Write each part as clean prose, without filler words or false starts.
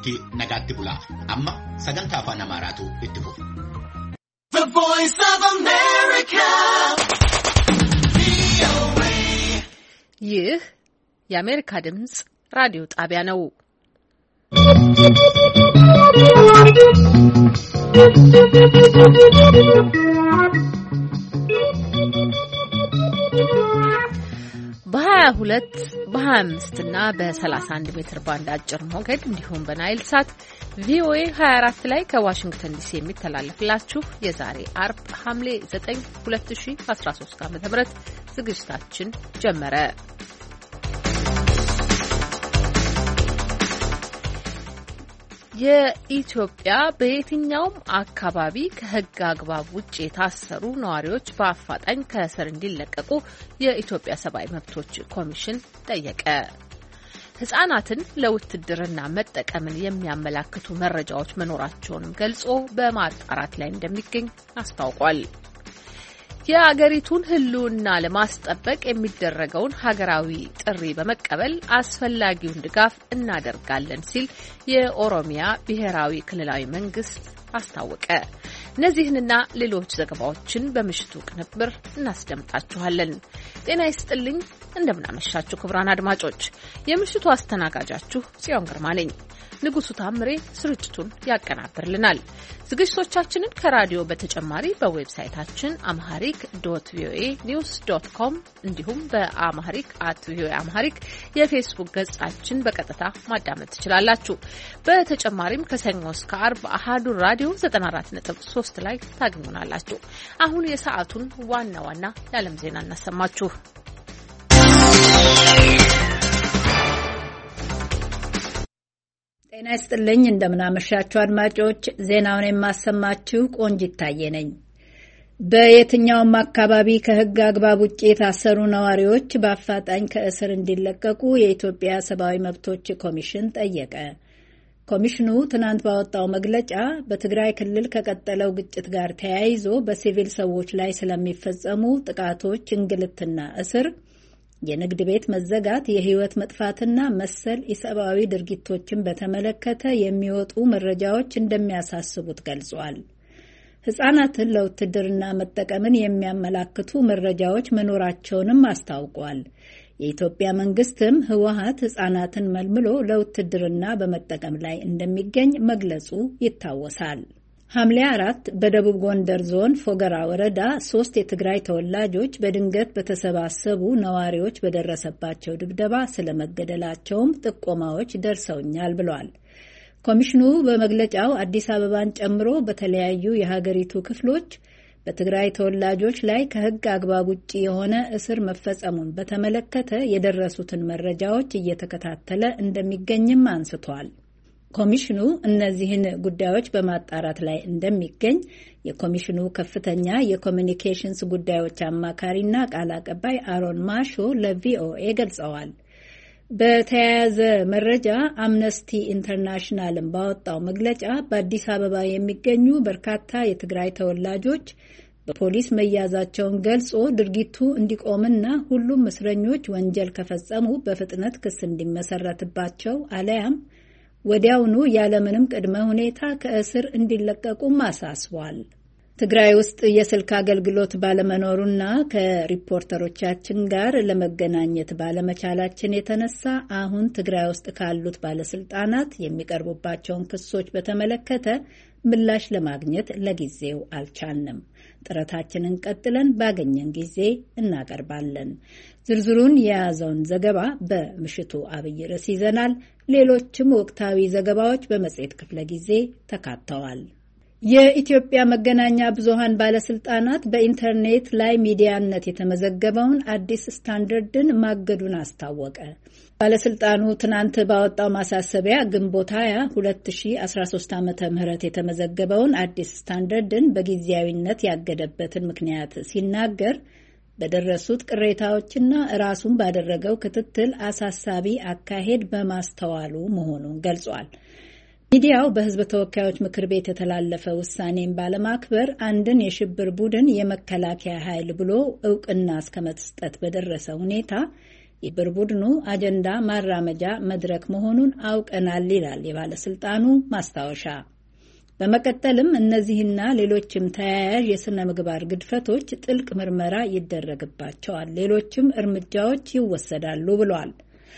Bultii nagaatti bulaa. Amma sagantaa afaan Amaaraatu itti fufa. The Voice of America. ይህ የአሜሪካ ድምጽ ራዲዮ ጣቢያ ነው። በ22 በ25 እና በ31 ሜትር ባንድ አጭር ሞገድ እንዲሁም በናይል ሳት ቪኦኤ 24 ላይ ከዋሽንግተን ዲሲ የሚተላለፍላችሁ የዛሬ አርብ ሐምሌ 9 2013 ዓ.ም ዝግጅታችን ጀመረ። የኢትዮጵያ በየትኛውም አካባቢ ከሕግ አግባብ ውጪ የታሰሩ ነዋሪዎች በአፋጣኝ ከእስር እንዲለቀቁ የኢትዮጵያ ሰብአዊ መብቶች ኮሚሽን ጠየቀ። ሕጻናትን ለውትድርና መጠቀምን የሚያመላክቱ መረጃዎች መኖራቸውንም ገልጾ በማጣራት ላይ እንደሚገኝ አስታውቋል። የአገሪቱን ሕልውና ለማስጠበቅ የሚደረገውን ሀገራዊ ጥሪ በመቀበል አስፈላጊውን ድጋፍ እናደርጋለን ሲል የኦሮሚያ ብሔራዊ ክልላዊ መንግስት አስታወቀ። እነዚህንና ሌሎች ዘገባዎችን በምሽቱ ቅንብር እናስደምጣችኋለን። ጤና ይስጥልኝ፣ እንደምናመሻችሁ ክቡራን አድማጮች፣ የምሽቱ አስተናጋጃችሁ ጽዮን ግርማ ነኝ። ንጉሱ ታምሬ ስርጭቱን ያቀናብርልናል። ዝግጅቶቻችንን ከራዲዮ በተጨማሪ በዌብሳይታችን amharic.voanews.com እንዲሁም በamharic@voaamharic የፌስቡክ ገጻችን በቀጥታ ማዳመጥ ትችላላችሁ። በተጨማሪም ከሰኞ እስከ ዓርብ አሃዱ ራዲዮ 94.3 ላይ ታገኙናላችሁ። አሁን የሰዓቱን ዋና ዋና የዓለም ዜና እናሰማችሁ። ጤና ይስጥልኝ፣ እንደምናመሻችሁ አድማጮች። ዜናውን የማሰማችሁ ቆንጂት ታዬ ነኝ። በየትኛውም አካባቢ ከሕግ አግባብ ውጪ የታሰሩ ነዋሪዎች በአፋጣኝ ከእስር እንዲለቀቁ የኢትዮጵያ ሰብአዊ መብቶች ኮሚሽን ጠየቀ። ኮሚሽኑ ትናንት ባወጣው መግለጫ በትግራይ ክልል ከቀጠለው ግጭት ጋር ተያይዞ በሲቪል ሰዎች ላይ ስለሚፈጸሙ ጥቃቶች፣ እንግልትና እስር፣ የንግድ ቤት መዘጋት፣ የህይወት መጥፋትና መሰል ኢሰብአዊ ድርጊቶችን በተመለከተ የሚወጡ መረጃዎች እንደሚያሳስቡት ገልጿል። ሕጻናትን ለውትድርና መጠቀምን የሚያመላክቱ መረጃዎች መኖራቸውንም አስታውቋል። የኢትዮጵያ መንግስትም ህወሓት ሕጻናትን መልምሎ ለውትድርና በመጠቀም ላይ እንደሚገኝ መግለጹ ይታወሳል። ሐምሌ 4 በደቡብ ጎንደር ዞን ፎገራ ወረዳ 3 የትግራይ ተወላጆች በድንገት በተሰባሰቡ ነዋሪዎች በደረሰባቸው ድብደባ ስለመገደላቸውም ጥቆማዎች ደርሰውኛል ብሏል። ኮሚሽኑ በመግለጫው አዲስ አበባን ጨምሮ በተለያዩ የሀገሪቱ ክፍሎች በትግራይ ተወላጆች ላይ ከሕግ አግባብ ውጪ የሆነ እስር መፈጸሙን በተመለከተ የደረሱትን መረጃዎች እየተከታተለ እንደሚገኝም አንስቷል። ኮሚሽኑ እነዚህን ጉዳዮች በማጣራት ላይ እንደሚገኝ የኮሚሽኑ ከፍተኛ የኮሚኒኬሽንስ ጉዳዮች አማካሪና ቃል አቀባይ አሮን ማሾ ለቪኦኤ ገልጸዋል። በተያያዘ መረጃ አምነስቲ ኢንተርናሽናልን ባወጣው መግለጫ በአዲስ አበባ የሚገኙ በርካታ የትግራይ ተወላጆች በፖሊስ መያዛቸውን ገልጾ ድርጊቱ እንዲቆምና ሁሉም እስረኞች ወንጀል ከፈጸሙ በፍጥነት ክስ እንዲመሰረትባቸው አለያም ወዲያውኑ ያለምንም ቅድመ ሁኔታ ከእስር እንዲለቀቁም አሳስቧል። ትግራይ ውስጥ የስልክ አገልግሎት ባለመኖሩና ከሪፖርተሮቻችን ጋር ለመገናኘት ባለመቻላችን የተነሳ አሁን ትግራይ ውስጥ ካሉት ባለስልጣናት የሚቀርቡባቸውን ክሶች በተመለከተ ምላሽ ለማግኘት ለጊዜው አልቻልንም። ጥረታችንን ቀጥለን ባገኘን ጊዜ እናቀርባለን። ዝርዝሩን የያዘውን ዘገባ በምሽቱ አብይ ርዕስ ይዘናል። ሌሎችም ወቅታዊ ዘገባዎች በመጽሔት ክፍለ ጊዜ ተካተዋል። የኢትዮጵያ መገናኛ ብዙሃን ባለስልጣናት በኢንተርኔት ላይ ሚዲያነት የተመዘገበውን አዲስ ስታንዳርድን ማገዱን አስታወቀ። ባለስልጣኑ ትናንት ባወጣው ማሳሰቢያ ግንቦት 20 2013 ዓ.ም የተመዘገበውን አዲስ ስታንዳርድን በጊዜያዊነት ያገደበትን ምክንያት ሲናገር በደረሱት ቅሬታዎችና ራሱን ባደረገው ክትትል አሳሳቢ አካሄድ በማስተዋሉ መሆኑን ገልጿል። ሚዲያው በሕዝብ ተወካዮች ምክር ቤት የተላለፈ ውሳኔን ባለማክበር አንድን የሽብር ቡድን የመከላከያ ኃይል ብሎ እውቅና እስከመስጠት በደረሰ ሁኔታ የብር ቡድኑ አጀንዳ ማራመጃ መድረክ መሆኑን አውቀናል ይላል የባለስልጣኑ ማስታወሻ። በመቀጠልም እነዚህና ሌሎችም ተያያዥ የሥነ ምግባር ግድፈቶች ጥልቅ ምርመራ ይደረግባቸዋል፣ ሌሎችም እርምጃዎች ይወሰዳሉ ብሏል።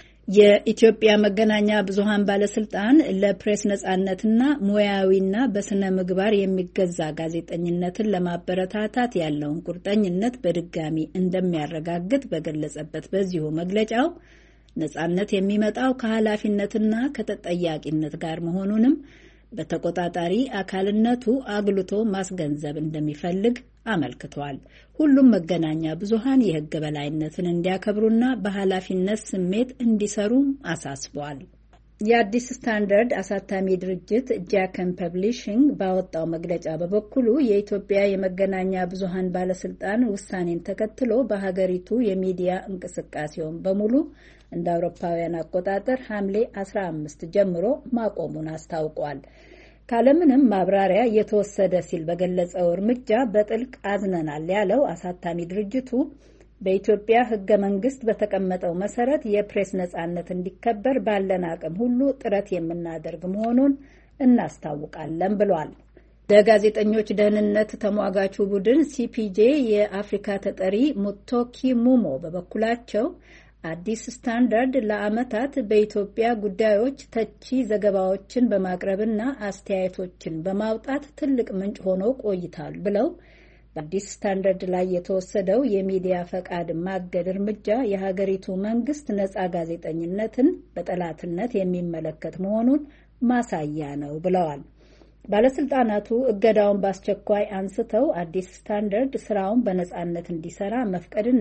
የኢትዮጵያ መገናኛ ብዙሃን ባለስልጣን ለፕሬስ ነጻነትና ሙያዊና በስነ ምግባር የሚገዛ ጋዜጠኝነትን ለማበረታታት ያለውን ቁርጠኝነት በድጋሚ እንደሚያረጋግጥ በገለጸበት በዚሁ መግለጫው ነጻነት የሚመጣው ከኃላፊነትና ከተጠያቂነት ጋር መሆኑንም በተቆጣጣሪ አካልነቱ አግልቶ ማስገንዘብ እንደሚፈልግ አመልክቷል። ሁሉም መገናኛ ብዙሃን የሕግ በላይነትን እንዲያከብሩና በኃላፊነት ስሜት እንዲሰሩ አሳስቧል። የአዲስ ስታንዳርድ አሳታሚ ድርጅት ጃከን ፐብሊሽንግ ባወጣው መግለጫ በበኩሉ የኢትዮጵያ የመገናኛ ብዙሃን ባለስልጣን ውሳኔን ተከትሎ በሀገሪቱ የሚዲያ እንቅስቃሴውን በሙሉ እንደ አውሮፓውያን አቆጣጠር ሐምሌ 15 ጀምሮ ማቆሙን አስታውቋል። ካለምንም ማብራሪያ የተወሰደ ሲል በገለጸው እርምጃ በጥልቅ አዝነናል ያለው አሳታሚ ድርጅቱ በኢትዮጵያ ሕገ መንግስት በተቀመጠው መሰረት የፕሬስ ነጻነት እንዲከበር ባለን አቅም ሁሉ ጥረት የምናደርግ መሆኑን እናስታውቃለን ብሏል። ለጋዜጠኞች ደህንነት ተሟጋቹ ቡድን ሲፒጄ የአፍሪካ ተጠሪ ሙቶኪ ሙሞ በበኩላቸው አዲስ ስታንዳርድ ለዓመታት በኢትዮጵያ ጉዳዮች ተቺ ዘገባዎችን በማቅረብና አስተያየቶችን በማውጣት ትልቅ ምንጭ ሆኖ ቆይቷል ብለው በአዲስ ስታንዳርድ ላይ የተወሰደው የሚዲያ ፈቃድ ማገድ እርምጃ የሀገሪቱ መንግስት ነጻ ጋዜጠኝነትን በጠላትነት የሚመለከት መሆኑን ማሳያ ነው ብለዋል። ባለስልጣናቱ እገዳውን በአስቸኳይ አንስተው አዲስ ስታንዳርድ ስራውን በነጻነት እንዲሰራ መፍቀድና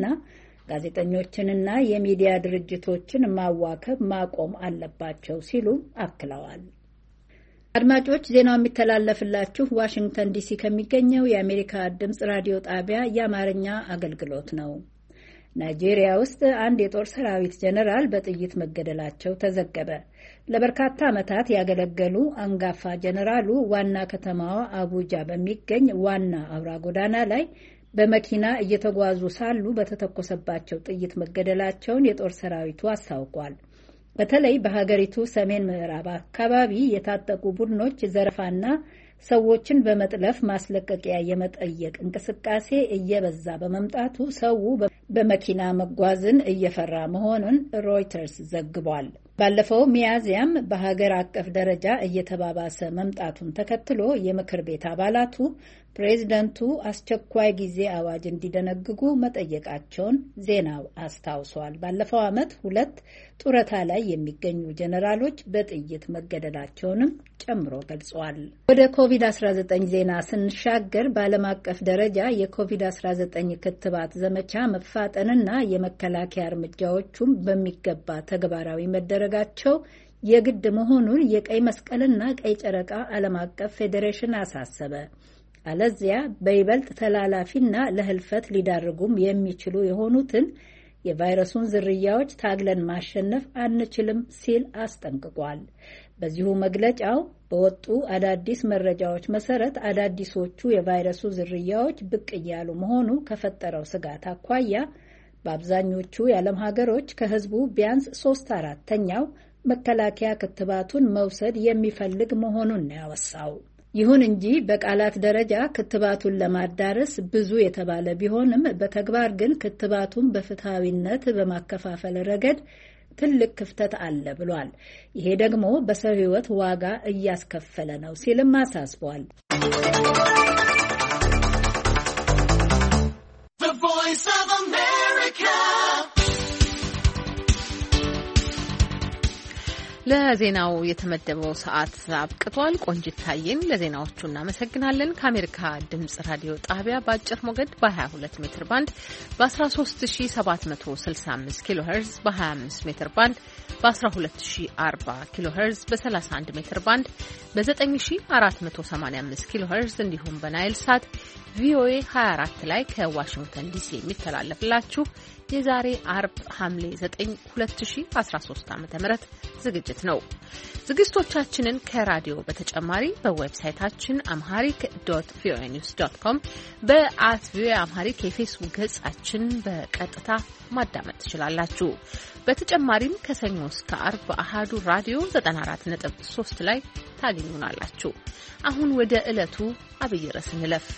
ጋዜጠኞችንና የሚዲያ ድርጅቶችን ማዋከብ ማቆም አለባቸው ሲሉ አክለዋል። አድማጮች ዜናው የሚተላለፍላችሁ ዋሽንግተን ዲሲ ከሚገኘው የአሜሪካ ድምጽ ራዲዮ ጣቢያ የአማርኛ አገልግሎት ነው። ናይጄሪያ ውስጥ አንድ የጦር ሰራዊት ጀነራል በጥይት መገደላቸው ተዘገበ። ለበርካታ ዓመታት ያገለገሉ አንጋፋ ጀነራሉ ዋና ከተማዋ አቡጃ በሚገኝ ዋና አውራ ጎዳና ላይ በመኪና እየተጓዙ ሳሉ በተተኮሰባቸው ጥይት መገደላቸውን የጦር ሰራዊቱ አስታውቋል። በተለይ በሀገሪቱ ሰሜን ምዕራብ አካባቢ የታጠቁ ቡድኖች ዘረፋና ሰዎችን በመጥለፍ ማስለቀቂያ የመጠየቅ እንቅስቃሴ እየበዛ በመምጣቱ ሰው በመኪና መጓዝን እየፈራ መሆኑን ሮይተርስ ዘግቧል። ባለፈው ሚያዝያም በሀገር አቀፍ ደረጃ እየተባባሰ መምጣቱን ተከትሎ የምክር ቤት አባላቱ ፕሬዝደንቱ አስቸኳይ ጊዜ አዋጅ እንዲደነግጉ መጠየቃቸውን ዜናው አስታውሷል። ባለፈው ዓመት 2 ጡረታ ላይ የሚገኙ ጀነራሎች በጥይት መገደላቸውንም ጨምሮ ገልጿል። ወደ ኮቪድ-19 ዜና ስንሻገር በዓለም አቀፍ ደረጃ የኮቪድ-19 ክትባት ዘመቻ መፋጠንና የመከላከያ እርምጃዎቹም በሚገባ ተግባራዊ መደረጋቸው የግድ መሆኑን የቀይ መስቀልና ቀይ ጨረቃ ዓለም አቀፍ ፌዴሬሽን አሳሰበ። አለዚያ በይበልጥ ተላላፊና ለህልፈት ሊዳርጉም የሚችሉ የሆኑትን የቫይረሱን ዝርያዎች ታግለን ማሸነፍ አንችልም ሲል አስጠንቅቋል። በዚሁ መግለጫው በወጡ አዳዲስ መረጃዎች መሰረት አዳዲሶቹ የቫይረሱ ዝርያዎች ብቅ እያሉ መሆኑ ከፈጠረው ስጋት አኳያ በአብዛኞቹ የዓለም ሀገሮች ከህዝቡ ቢያንስ 3/4ኛው መከላከያ ክትባቱን መውሰድ የሚፈልግ መሆኑን ነው ያወሳው። ይሁን እንጂ በቃላት ደረጃ ክትባቱን ለማዳረስ ብዙ የተባለ ቢሆንም በተግባር ግን ክትባቱን በፍትሃዊነት በማከፋፈል ረገድ ትልቅ ክፍተት አለ ብሏል። ይሄ ደግሞ በሰው ሕይወት ዋጋ እያስከፈለ ነው ሲልም አሳስቧል። ለዜናው የተመደበው ሰዓት አብቅቷል። ቆንጂት ታዬን ለዜናዎቹ እናመሰግናለን። ከአሜሪካ ድምጽ ራዲዮ ጣቢያ በአጭር ሞገድ በ22 ሜትር ባንድ በ13765 ኪሎ ሄርዝ በ25 ሜትር ባንድ በ12040 ኪሎ ሄርዝ በ31 ሜትር ባንድ በ9485 ኪሎ ሄርዝ እንዲሁም በናይል ሳት ቪኦኤ 24 ላይ ከዋሽንግተን ዲሲ የሚተላለፍላችሁ የዛሬ አርብ ሐምሌ 9 2013 ዓ.ም ዝግጅት ነው። ዝግጅቶቻችንን ከራዲዮ በተጨማሪ በዌብሳይታችን amharic.voanews.com በ@voaamharic የፌስቡክ ገጻችን በቀጥታ ማዳመጥ ትችላላችሁ። በተጨማሪም ከሰኞ እስከ አርብ በአሃዱ ራዲዮ 94.3 ላይ ታገኙናላችሁ። አሁን ወደ ዕለቱ አብይ ርዕስ እንለፍ።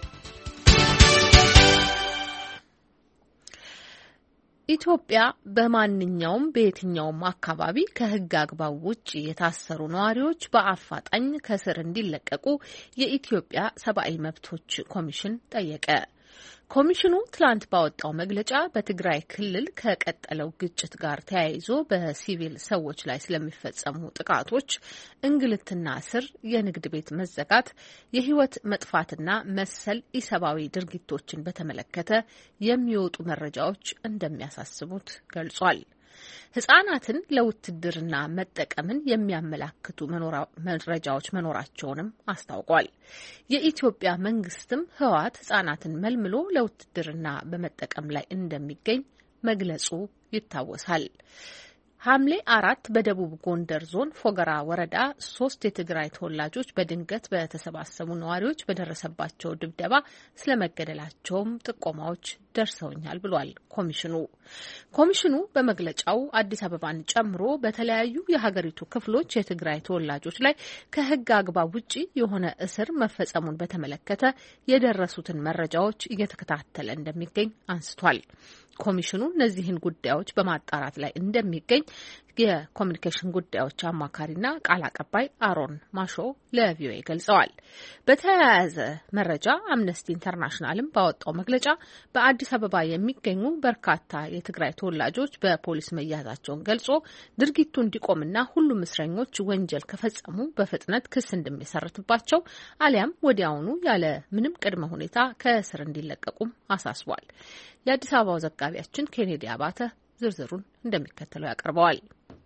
ኢትዮጵያ በማንኛውም በየትኛውም አካባቢ ከሕግ አግባብ ውጪ የታሰሩ ነዋሪዎች በአፋጣኝ ከእስር እንዲለቀቁ የኢትዮጵያ ሰብአዊ መብቶች ኮሚሽን ጠየቀ። ኮሚሽኑ ትላንት ባወጣው መግለጫ በትግራይ ክልል ከቀጠለው ግጭት ጋር ተያይዞ በሲቪል ሰዎች ላይ ስለሚፈጸሙ ጥቃቶች፣ እንግልትና እስር፣ የንግድ ቤት መዘጋት፣ የሕይወት መጥፋትና መሰል ኢሰብአዊ ድርጊቶችን በተመለከተ የሚወጡ መረጃዎች እንደሚያሳስቡት ገልጿል። ህጻናትን ለውትድርና መጠቀምን የሚያመላክቱ መረጃዎች መኖራቸውንም አስታውቋል። የኢትዮጵያ መንግስትም ህወሓት ህጻናትን መልምሎ ለውትድርና በመጠቀም ላይ እንደሚገኝ መግለጹ ይታወሳል። ሐምሌ 4 በደቡብ ጎንደር ዞን ፎገራ ወረዳ 3 የትግራይ ተወላጆች በድንገት በተሰባሰቡ ነዋሪዎች በደረሰባቸው ድብደባ ስለመገደላቸውም ጥቆማዎች ደርሰውኛል ብሏል ኮሚሽኑ በመግለጫው አዲስ አበባን ጨምሮ በተለያዩ የሀገሪቱ ክፍሎች የትግራይ ተወላጆች ላይ ከህግ አግባብ ውጪ የሆነ እስር መፈጸሙን በተመለከተ የደረሱትን መረጃዎች እየተከታተለ እንደሚገኝ አንስቷል። ኮሚሽኑ እነዚህን ጉዳዮች በማጣራት ላይ እንደሚገኝ የኮሚኒኬሽን ጉዳዮች አማካሪና ቃል አቀባይ አሮን ማሾ ለቪኦኤ ገልጸዋል። በተያያዘ መረጃ አምነስቲ ኢንተርናሽናልም ባወጣው መግለጫ በአዲስ አበባ የሚገኙ በርካታ የትግራይ ተወላጆች በፖሊስ መያዛቸውን ገልጾ ድርጊቱ እንዲቆምና ሁሉም እስረኞች ወንጀል ከፈጸሙ በፍጥነት ክስ እንደሚሰረትባቸው አሊያም ወዲያውኑ ያለ ምንም ቅድመ ሁኔታ ከእስር እንዲለቀቁም አሳስቧል። የአዲስ አበባው ዘጋቢያችን ኬኔዲ አባተ ዝርዝሩን እንደሚከተለው ያቀርበዋል።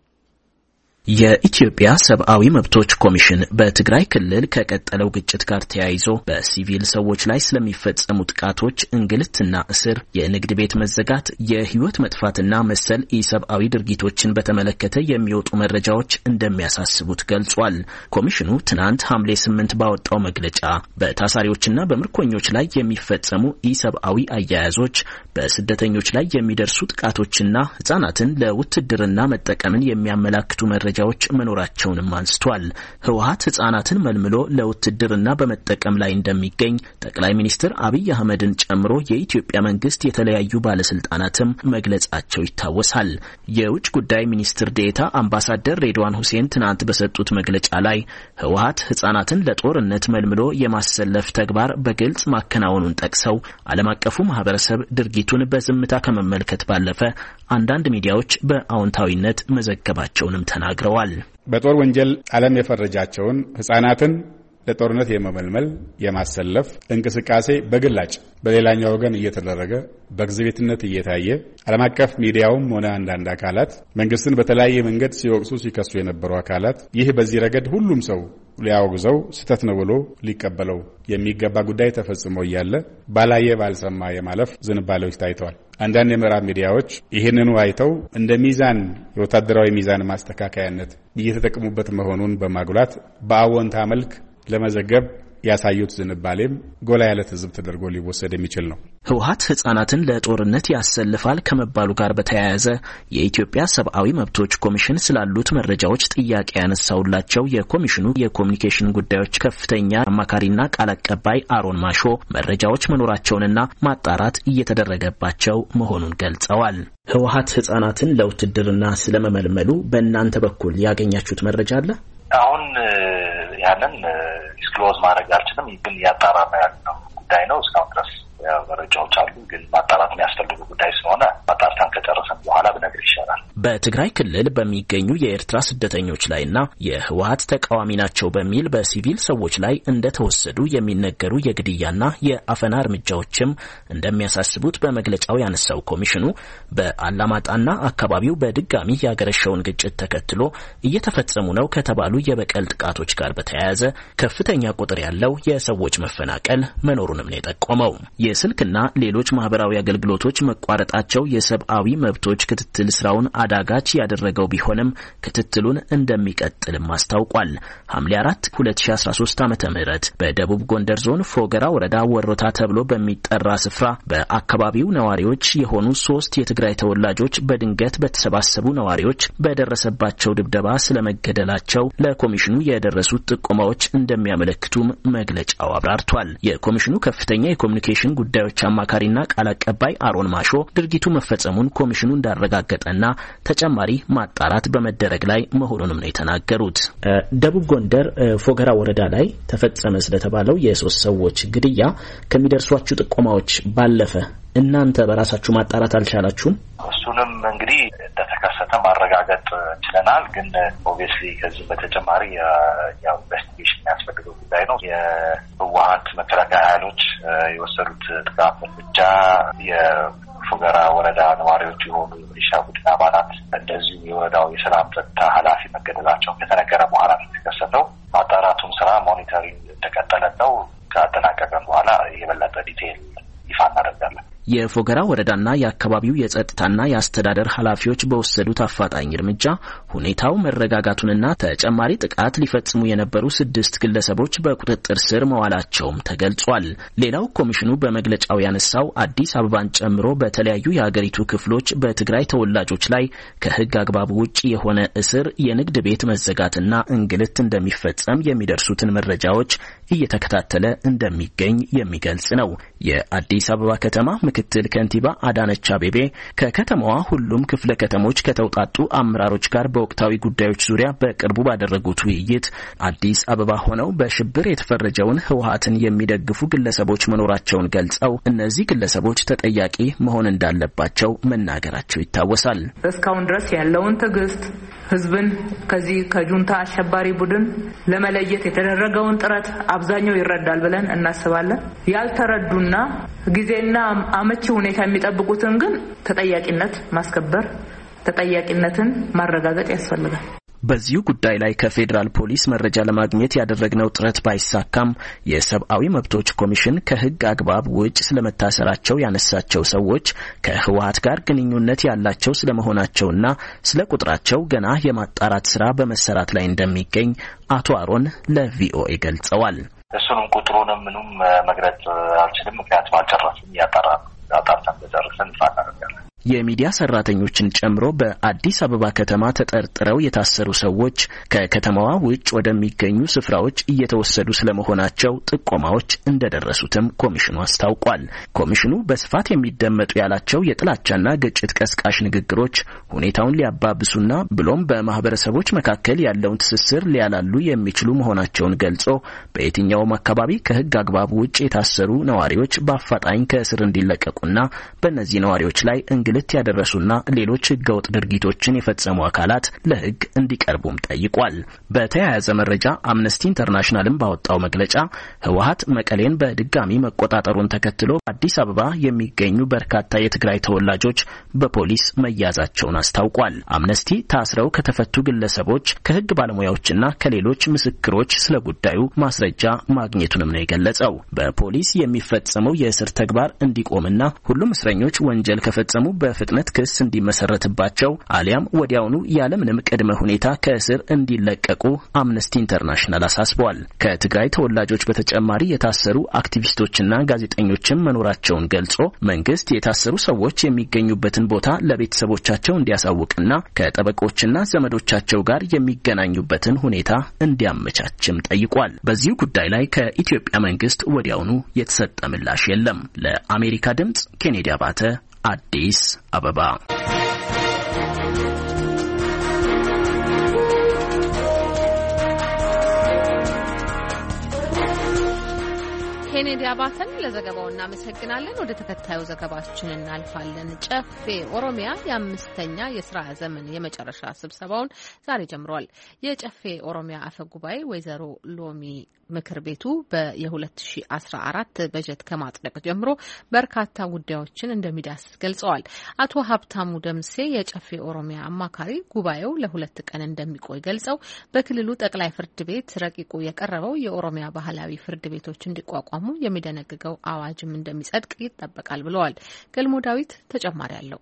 የኢትዮጵያ ሰብአዊ መብቶች ኮሚሽን በትግራይ ክልል ከቀጠለው ግጭት ጋር ተያይዞ በሲቪል ሰዎች ላይ ስለሚፈጸሙ ጥቃቶች፣ እንግልትና እስር፣ የንግድ ቤት መዘጋት፣ የሕይወት መጥፋትና መሰል ኢሰብአዊ ድርጊቶችን በተመለከተ የሚወጡ መረጃዎች እንደሚያሳስቡት ገልጿል። ኮሚሽኑ ትናንት ሐምሌ 8 ባወጣው መግለጫ በታሳሪዎችና በምርኮኞች ላይ የሚፈጸሙ ኢሰብአዊ አያያዞች፣ በስደተኞች ላይ የሚደርሱ ጥቃቶችና ህጻናትን ለውትድርና መጠቀምን የሚያመላክቱ መረጃዎች መኖራቸውንም አንስቷል። ህወሓት ህጻናትን መልምሎ ለውትድርና በመጠቀም ላይ እንደሚገኝ ጠቅላይ ሚኒስትር አብይ አህመድን ጨምሮ የኢትዮጵያ መንግስት የተለያዩ ባለስልጣናትም መግለጻቸው ይታወሳል። የውጭ ጉዳይ ሚኒስትር ዴኤታ አምባሳደር ሬድዋን ሁሴን ትናንት በሰጡት መግለጫ ላይ ህወሓት ህጻናትን ለጦርነት መልምሎ የማሰለፍ ተግባር በግልጽ ማከናወኑን ጠቅሰው ዓለም አቀፉ ማህበረሰብ ድርጊቱን በዝምታ ከመመልከት ባለፈ አንዳንድ ሚዲያዎች በአዎንታዊነት መዘገባቸውንም ተናግረዋል። በጦር ወንጀል ዓለም የፈረጃቸውን ህጻናትን ለጦርነት የመመልመል የማሰለፍ እንቅስቃሴ በግላጭ በሌላኛው ወገን እየተደረገ በግዝቤትነት እየታየ ዓለም አቀፍ ሚዲያውም ሆነ አንዳንድ አካላት መንግስትን በተለያየ መንገድ ሲወቅሱ ሲከሱ የነበሩ አካላት ይህ በዚህ ረገድ ሁሉም ሰው ሊያወግዘው ስተት ነው ብሎ ሊቀበለው የሚገባ ጉዳይ ተፈጽሞ እያለ ባላየ ባልሰማ የማለፍ ዝንባሌዎች ታይተዋል። አንዳንድ የምዕራብ ሚዲያዎች ይህንኑ አይተው እንደ ሚዛን የወታደራዊ ሚዛን ማስተካከያነት እየተጠቀሙበት መሆኑን በማጉላት በአዎንታ መልክ ለመዘገብ ያሳዩት ዝንባሌም ጎላ ያለ ህዝብ ተደርጎ ሊወሰድ የሚችል ነው። ህወሓት ህጻናትን ለጦርነት ያሰልፋል ከመባሉ ጋር በተያያዘ የኢትዮጵያ ሰብአዊ መብቶች ኮሚሽን ስላሉት መረጃዎች ጥያቄ ያነሳውላቸው የኮሚሽኑ የኮሚኒኬሽን ጉዳዮች ከፍተኛ አማካሪና ቃል አቀባይ አሮን ማሾ መረጃዎች መኖራቸውንና ማጣራት እየተደረገባቸው መሆኑን ገልጸዋል። ህወሓት ህጻናትን ለውትድርና ስለመመልመሉ በእናንተ በኩል ያገኛችሁት መረጃ አለ? አሁን ያንን ዲስክሎዝ ማድረግ አልችልም፣ ግን ያጣራና ያለው ጉዳይ ነው። እስካሁን ድረስ መረጃዎች አሉ፣ ግን ማጣራት የሚያስፈልጉ ጉዳይ ስለሆነ ማጣራታን ከጨረሰን በኋላ ብነግር ይሻላል። በትግራይ ክልል በሚገኙ የኤርትራ ስደተኞች ላይና የህወሓት ተቃዋሚ ናቸው በሚል በሲቪል ሰዎች ላይ እንደተወሰዱ የሚነገሩ የግድያና የአፈና እርምጃዎችም እንደሚያሳስቡት በመግለጫው ያነሳው ኮሚሽኑ በአላማጣና አካባቢው በድጋሚ ያገረሸውን ግጭት ተከትሎ እየተፈጸሙ ነው ከተባሉ የበቀል ጥቃቶች ጋር በተያያዘ ከፍተኛ ቁጥር ያለው የሰዎች መፈናቀል መኖሩንም ነው የጠቆመው። የስልክና ሌሎች ማህበራዊ አገልግሎቶች መቋረጣቸው የሰብአዊ መብቶች ክትትል ስራውን አዳጋች ያደረገው ቢሆንም ክትትሉን እንደሚቀጥልም አስታውቋል። ሐምሌ 4 2013 ዓ.ም በደቡብ ጎንደር ዞን ፎገራ ወረዳ ወሮታ ተብሎ በሚጠራ ስፍራ በአካባቢው ነዋሪዎች የሆኑ 3 የትግራይ ተወላጆች በድንገት በተሰባሰቡ ነዋሪዎች በደረሰባቸው ድብደባ ስለመገደላቸው ለኮሚሽኑ የደረሱት ጥቆማዎች እንደሚያመለክቱም መግለጫው አብራርቷል። የኮሚሽኑ ከፍተኛ የኮሙኒኬሽን ጉዳዮች አማካሪና ቃል አቀባይ አሮን ማሾ ድርጊቱ መፈጸሙን ኮሚሽኑ እንዳረጋገጠና ተጨማሪ ማጣራት በመደረግ ላይ መሆኑንም ነው የተናገሩት። ደቡብ ጎንደር ፎገራ ወረዳ ላይ ተፈጸመ ስለተባለው የ3 ሰዎች ግድያ ከሚደርሷችሁ ጥቆማዎች ባለፈ እናንተ በራሳችሁ ማጣራት አልቻላችሁም? እሱንም እንግዲህ እንደተከሰተ ማረጋገጥ ችለናል። ግን ኦብቪየስሊ ከዚህ በተጨማሪ ያው ኢንቨስቲጌሽን የሚያስፈልገው ጉዳይ ነው። የህወሓት መከላከያ ኃይሎች የወሰዱት ጥቃት እርምጃ ፎገራ ወረዳ ነዋሪዎች የሆኑ ሚሊሻ ቡድን አባላት እንደዚሁ የወረዳው የሰላም ጸጥታ ኃላፊ መገደላቸው ከተነገረ በኋላ የተከሰተው ማጣራቱም ስራ ሞኒተሪንግ እንደቀጠለ ነው። ካጠናቀቀን በኋላ የበለጠ ዲቴይል ይፋ እናደርጋለን። የፎገራ ወረዳና የአካባቢው የጸጥታና የአስተዳደር ኃላፊዎች በወሰዱት አፋጣኝ እርምጃ ሁኔታው መረጋጋቱንና ተጨማሪ ጥቃት ሊፈጽሙ የነበሩ 6 ግለሰቦች በቁጥጥር ስር መዋላቸውም ተገልጿል። ሌላው ኮሚሽኑ በመግለጫው ያነሳው አዲስ አበባን ጨምሮ በተለያዩ የሀገሪቱ ክፍሎች በትግራይ ተወላጆች ላይ ከህግ አግባብ ውጪ የሆነ እስር፣ የንግድ ቤት መዘጋትና እንግልት እንደሚፈጸም የሚደርሱትን መረጃዎች እየተከታተለ እንደሚገኝ የሚገልጽ ነው። የአዲስ አበባ ከተማ ምክትል ከንቲባ አዳነች አቤቤ ከከተማዋ ሁሉም ክፍለ ከተሞች ከተውጣጡ አመራሮች ጋር በወቅታዊ ጉዳዮች ዙሪያ በቅርቡ ባደረጉት ውይይት አዲስ አበባ ሆነው በሽብር የተፈረጀውን ህወሓትን የሚደግፉ ግለሰቦች መኖራቸውን ገልጸው እነዚህ ግለሰቦች ተጠያቂ መሆን እንዳለባቸው መናገራቸው ይታወሳል። እስካሁን ድረስ ያለውን ትዕግስት ህዝብን ከዚህ ከጁንታ አሸባሪ ቡድን ለመለየት የተደረገውን ጥረት አብዛኛው ይረዳል ብለን እናስባለን። ያልተረዱና ጊዜና አመቺ ሁኔታ የሚጠብቁትን ግን ተጠያቂነት ማስከበር፣ ተጠያቂነትን ማረጋገጥ ያስፈልጋል። በዚሁ ጉዳይ ላይ ከፌዴራል ፖሊስ መረጃ ለማግኘት ያደረግነው ጥረት ባይሳካም የሰብአዊ መብቶች ኮሚሽን ከህግ አግባብ ውጭ ስለመታሰራቸው ያነሳቸው ሰዎች ከህወሓት ጋር ግንኙነት ያላቸው ስለመሆናቸውና ስለ ቁጥራቸው ገና የማጣራት ስራ በመሰራት ላይ እንደሚገኝ አቶ አሮን ለቪኦኤ ገልጸዋል። እሱንም ቁጥሩንም ምንም መግለጽ አልችልም፣ ምክንያቱም አልጨረስንም። ያጣራን በጨረስን እናደርጋለን። የሚዲያ ሰራተኞችን ጨምሮ በአዲስ አበባ ከተማ ተጠርጥረው የታሰሩ ሰዎች ከከተማዋ ውጭ ወደሚገኙ ስፍራዎች እየተወሰዱ ስለመሆናቸው ጥቆማዎች እንደደረሱትም ኮሚሽኑ አስታውቋል። ኮሚሽኑ በስፋት የሚደመጡ ያላቸው የጥላቻና ግጭት ቀስቃሽ ንግግሮች ሁኔታውን ሊያባብሱና ብሎም በማህበረሰቦች መካከል ያለውን ትስስር ሊያላሉ የሚችሉ መሆናቸውን ገልጾ በየትኛውም አካባቢ ከህግ አግባብ ውጭ የታሰሩ ነዋሪዎች በአፋጣኝ ከእስር እንዲለቀቁና በእነዚህ ነዋሪዎች ላይ እንግልት ያደረሱና ሌሎች ህገወጥ ድርጊቶችን የፈጸሙ አካላት ለህግ እንዲቀርቡም ጠይቋል። በተያያዘ መረጃ አምነስቲ ኢንተርናሽናልም ባወጣው መግለጫ ህወሓት መቀሌን በድጋሚ መቆጣጠሩን ተከትሎ አዲስ አበባ የሚገኙ በርካታ የትግራይ ተወላጆች በፖሊስ መያዛቸውን አስታውቋል። አምነስቲ ታስረው ከተፈቱ ግለሰቦች ከህግ ባለሙያዎችና ከሌሎች ምስክሮች ስለ ጉዳዩ ማስረጃ ማግኘቱንም ነው የገለጸው። በፖሊስ የሚፈጸመው የእስር ተግባር እንዲቆምና ሁሉም እስረኞች ወንጀል ከፈጸሙ በፍጥነት ክስ እንዲመሰረትባቸው አሊያም ወዲያውኑ ያለምንም ቅድመ ሁኔታ ከእስር እንዲለቀቁ አምነስቲ ኢንተርናሽናል አሳስበዋል። ከትግራይ ተወላጆች በተጨማሪ የታሰሩ አክቲቪስቶችና ጋዜጠኞችም መኖራቸውን ገልጾ መንግስት የታሰሩ ሰዎች የሚገኙበትን ቦታ ለቤተሰቦቻቸው እንዲያሳውቅና ከጠበቆችና ዘመዶቻቸው ጋር የሚገናኙበትን ሁኔታ እንዲያመቻችም ጠይቋል። በዚሁ ጉዳይ ላይ ከኢትዮጵያ መንግስት ወዲያውኑ የተሰጠ ምላሽ የለም። ለአሜሪካ ድምጽ ኬኔዲ አባተ አዲስ አበባ። ኬኔዲ አባተን ለዘገባው እናመሰግናለን። ወደ ተከታዩ ዘገባችን እናልፋለን። ጨፌ ኦሮሚያ የአምስተኛ የስራ ዘመን የመጨረሻ ስብሰባውን ዛሬ ጀምሯል። የጨፌ ኦሮሚያ አፈ ጉባኤ ወይዘሮ ሎሚ ምክር ቤቱ የ2014 በጀት ከማጽደቅ ጀምሮ በርካታ ጉዳዮችን እንደሚዳስስ ገልጸዋል። አቶ ሀብታሙ ደምሴ የጨፌ ኦሮሚያ አማካሪ ጉባኤው ለ2 ቀን እንደሚቆይ ገልጸው በክልሉ ጠቅላይ ፍርድ ቤት ረቂቁ የቀረበው የኦሮሚያ ባህላዊ ፍርድ ቤቶች እንዲቋቋሙ የሚደነግገው አዋጅም እንደሚጸድቅ ይጠበቃል ብለዋል። ገልሞ ዳዊት ተጨማሪ አለው።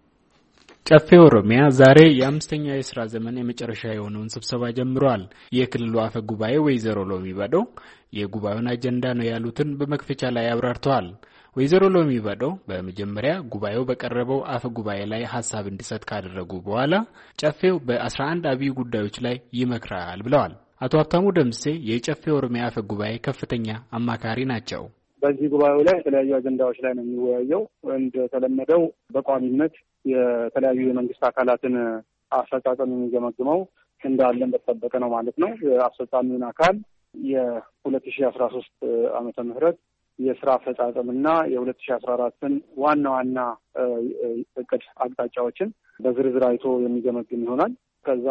ጨፌ ኦሮሚያ ዛሬ የአምስተኛ የስራ ዘመን የመጨረሻ የሆነውን ስብሰባ ጀምሯል። የክልሉ አፈ ጉባኤ ወይዘሮ ሎሚ በዶ የጉባኤውን አጀንዳ ነው ያሉትን በመክፈቻ ላይ አብራርተዋል። ወይዘሮ ሎሚ በዶ በመጀመሪያ ጉባኤው በቀረበው አፈ ጉባኤ ላይ ሀሳብ እንዲሰጥ ካደረጉ በኋላ ጨፌው በ11 አብይ ጉዳዮች ላይ ይመክራል ብለዋል። አቶ ሀብታሙ ደምሴ የጨፌ ኦሮሚያ አፈ ጉባኤ ከፍተኛ አማካሪ ናቸው። በዚህ ጉባኤው ላይ የተለያዩ አጀንዳዎች ላይ ነው የሚወያየው። እንደተለመደው በቋሚነት የተለያዩ የመንግስት አካላትን አፈጻጸም የሚገመግመው እንዳለን በተጠበቀ ነው ማለት ነው። የአስፈጻሚውን አካል የ2013 ዓመተ ምህረት የስራ አፈጻጸምና የ2014ን ዋና ዋና እቅድ አቅጣጫዎችን በዝርዝር አይቶ የሚገመግም ይሆናል። ከዛ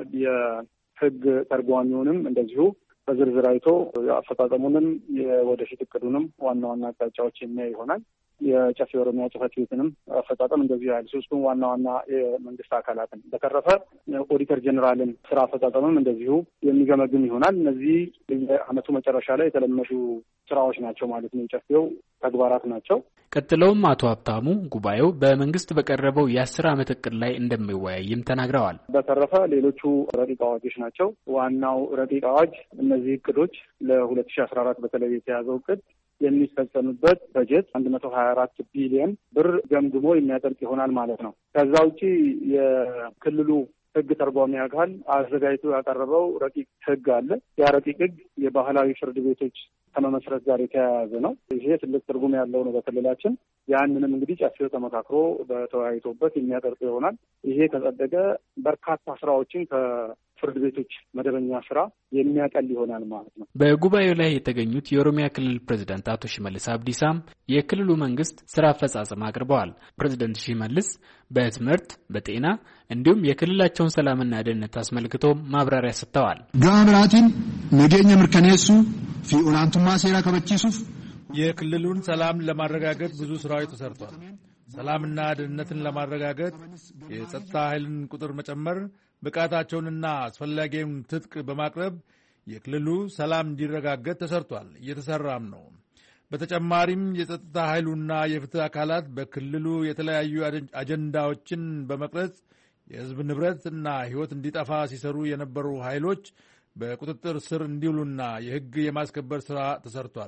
የህግ ተርጓሚውንም እንደዚሁ በዝርዝር አይቶ አፈጻጸሙንም የወደፊት እቅዱንም ዋና ዋና አቅጣጫዎች የሚያይ ይሆናል። የጨፌ ኦሮሚያ ጽሕፈት ቤትንም አፈጻጸም እንደዚሁ ያህል ሶስቱም ዋና ዋና የመንግስት አካላትን በተረፈ ኦዲተር ጀኔራልን ስራ አፈጻጸምም እንደዚሁ የሚገመግም ይሆናል። እነዚህ የዓመቱ መጨረሻ ላይ የተለመዱ ስራዎች ናቸው ማለት ነው። የጨፌው ተግባራት ናቸው። ቀጥለውም አቶ ሀብታሙ ጉባኤው በመንግስት በቀረበው የ10 ዓመት እቅድ ላይ እንደሚወያይም ተናግረዋል። በተረፈ ሌሎቹ ረቂቅ አዋጆች ናቸው። ዋናው ረቂቅ አዋጅ እነዚህ እቅዶች ለ2014 በተለይ የተያዘው እቅድ የሚፈጸምበት በጀት 124 ቢሊዮን ብር ገምግሞ የሚያጸድቅ ይሆናል ማለት ነው። ከዛ ውጪ የክልሉ ህግ ተርጓሚ አካል አዘጋጅቶ ያቀረበው ረቂቅ ህግ አለ። ያ ረቂቅ ህግ የባህላዊ ፍርድ ቤቶች ከመመስረት ጋር የተያያዘ ነው። ይሄ ትልቅ ትርጉም ያለው ነው በክልላችን። ያንንም እንግዲህ ጨፌው ተመካክሮ በተወያይቶበት የሚያጸድቀው ይሆናል። ይሄ ከጸደቀ በርካታ ስራዎችን ከፍርድ ቤቶች መደበኛ ስራ የሚያቀል ይሆናል ማለት ነው። በጉባኤው ላይ የተገኙት የኦሮሚያ ክልል ፕሬዝዳንት አቶ ሽመልስ አብዲሳም የክልሉ መንግስት ስራ አፈጻጸም አቅርበዋል። ፕሬዝዳንት ሽመልስ በትምህርት፣ በጤና እንዲሁም የክልላቸውን ሰላምና ደህንነት አስመልክቶ ማብራሪያ ሰጥተዋል። ጋብራቲን ነገኘ ምርከኔሱ ፊ ኦላንቱማ ሴራ ከበቺሱፍ የክልሉን ሰላም ለማረጋገጥ ብዙ ስራዎች ተሰርቷል። ሰላምና ደህንነትን ለማረጋገጥ የጸጥታ ኃይልን ቁጥር መጨመር፣ ብቃታቸውንና አስፈላጊውን ትጥቅ በማቅረብ የክልሉ ሰላም እንዲረጋገጥ ተሰርቷል፣ እየተሰራም ነው። በተጨማሪም የጸጥታ ኃይሉና የፍትህ አካላት በክልሉ የተለያዩ አጀንዳዎችን በመቅረጽ የህዝብ ንብረትና ህይወት እንዲጠፋ ሲሰሩ የነበሩ ኃይሎች በቁጥጥር ስር እንዲውሉና የህግ የማስከበር ሥራ ተሰርቷል።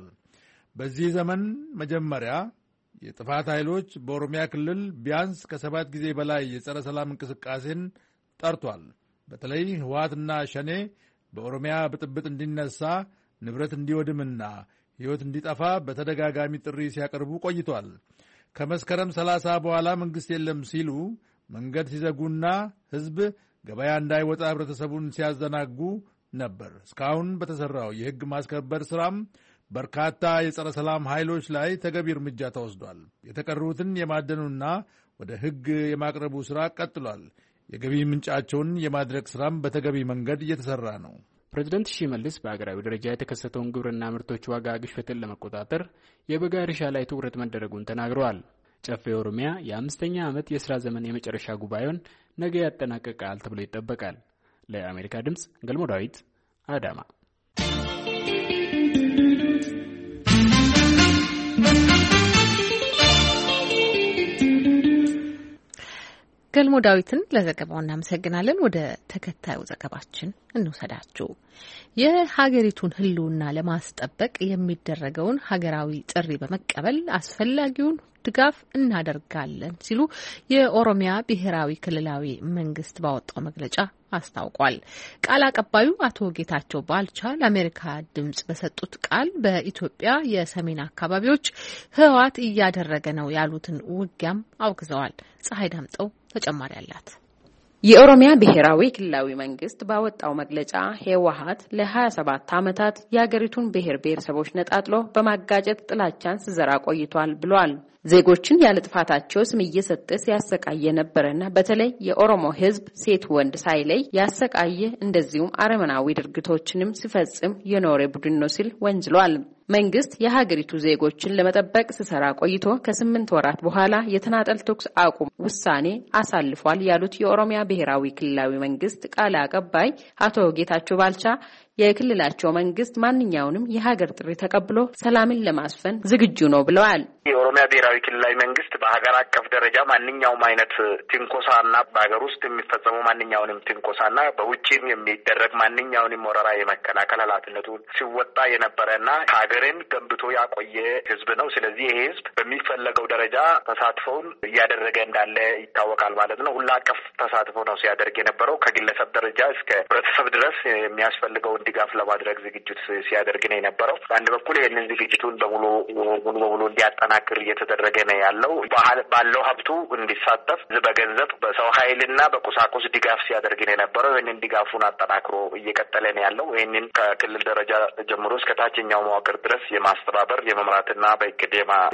በዚህ ዘመን መጀመሪያ የጥፋት ኃይሎች በኦሮሚያ ክልል ቢያንስ ከ7 ጊዜ በላይ የጸረ ሰላም እንቅስቃሴን ጠርቷል። በተለይ ህወሓትና ሸኔ በኦሮሚያ ብጥብጥ እንዲነሳ፣ ንብረት እንዲወድምና ህይወት እንዲጠፋ በተደጋጋሚ ጥሪ ሲያቀርቡ ቆይቷል። ከመስከረም 30 በኋላ መንግሥት የለም ሲሉ መንገድ ሲዘጉና ህዝብ ገበያ እንዳይወጣ ህብረተሰቡን ሲያዘናጉ ነበር። እስካሁን በተሰራው የህግ ማስከበር ስራም በርካታ የጸረ ሰላም ኃይሎች ላይ ተገቢ እርምጃ ተወስዷል። የተቀሩትን የማደኑና ወደ ህግ የማቅረቡ ስራ ቀጥሏል። የገቢ ምንጫቸውን የማድረግ ስራም በተገቢ መንገድ እየተሰራ ነው። ፕሬዝዳንት ሽመልስ በአገራዊ ደረጃ የተከሰተውን ግብርና ምርቶች ዋጋ ግሽበትን ለመቆጣጠር የበጋ እርሻ ላይ ትኩረት መደረጉን ተናግረዋል። ጨፌ ኦሮሚያ የ5ኛ ዓመት የሥራ ዘመን የመጨረሻ ጉባኤውን ነገ ያጠናቀቃል ተብሎ ይጠበቃል። ለአሜሪካ ድምፅ ገልሞ ዳዊት አዳማ። ገልሞ ዳዊትን ለዘገባው እናመሰግናለን። ወደ ተከታዩ ዘገባችን እንውሰዳችሁ። የሀገሪቱን ሕልውና ለማስጠበቅ የሚደረገውን ሀገራዊ ጥሪ በመቀበል አስፈላጊውን ድጋፍ እናደርጋለን ሲሉ የኦሮሚያ ብሔራዊ ክልላዊ መንግስት ባወጣው መግለጫ አስታውቋል። ቃል አቀባዩ አቶ ጌታቸው ባልቻ ለአሜሪካ ድምጽ በሰጡት ቃል በኢትዮጵያ የሰሜን አካባቢዎች ህወሓት እያደረገ ነው ያሉትን ውጊያም አውግዘዋል። ፀሐይ ዳምጠው ተጨማሪ አላት። የኦሮሚያ ብሔራዊ ክልላዊ መንግስት ባወጣው መግለጫ ህወሓት ለ27 ዓመታት የሀገሪቱን ብሔረሰቦች ነጣጥሎ በማጋጨት ጥላቻን ሲዘራ ቆይቷል ብሏል። ዜጎችን ያለ ጥፋታቸው ስም እየሰጠ ሲያሰቃየ ነበርና በተለይ የኦሮሞ ህዝብ ሴት ወንድ ሳይለይ ያሰቃየ እንደዚሁም አረመናዊ ድርጊቶችንም ሲፈጽም የኖረ ቡድን ነው ሲል ወንጅሏል። መንግስት የሀገሪቱ ዜጎችን ለመጠበቅ ሲሰራ ቆይቶ ከ8 ወራት በኋላ የተናጠል ተኩስ አቁም ውሳኔ አሳልፏል ያሉት የኦሮሚያ ብሔራዊ ክልላዊ መንግስት ቃል አቀባይ አቶ ጌታቸው ባልቻ የክልላቸው መንግስት ማንኛውንም የሀገር ጥሪ ተቀብሎ ሰላምን ለማስፈን ዝግጁ ነው ብለዋል። የኦሮሚያ ብሔራዊ ክልላዊ መንግስት በሀገር አቀፍ ደረጃ ማንኛውም አይነት ትንኮሳና በሀገር ውስጥ የሚፈጸሙ ማንኛውንም ትንኮሳና በውጪም የሚደረግ ማንኛውንም ወረራ የመከላከል ኃላፊነቱን ሲወጣ የነበረና ሀገርን ገንብቶ ያቆየ ህዝብ ነው። ስለዚህ ይሄ ህዝብ በሚፈለገው ደረጃ ተሳትፎውን እያደረገ እንዳለ ይታወቃል ማለት ነው። ሁሉ አቀፍ ተሳትፎ ነው ሲያደርግ የነበረው ከግለሰብ ደረጃ እስከ ህብረተሰብ ድረስ የሚያስፈልገውን ድጋፍ ለማድረግ ዝግጅት ሲያደርግ ነው የነበረው። በአንድ በኩል ይህንን ዝግጅቱን ሙሉ በሙሉ እንዲያጠናክር እየተደረገ ነው ያለው። ባለው ሀብቱ እንዲሳተፍ በገንዘብ በሰው ኃይልና በቁሳቁስ ድጋፍ ሲያደርግ ነው የነበረው። ይህንን ድጋፉን አጠናክሮ እየቀጠለ ነው ያለው። ይህንን ከክልል ደረጃ ጀምሮ እስከ ታችኛው መዋቅር ድረስ የማስተባበር የመምራትና በእቅድ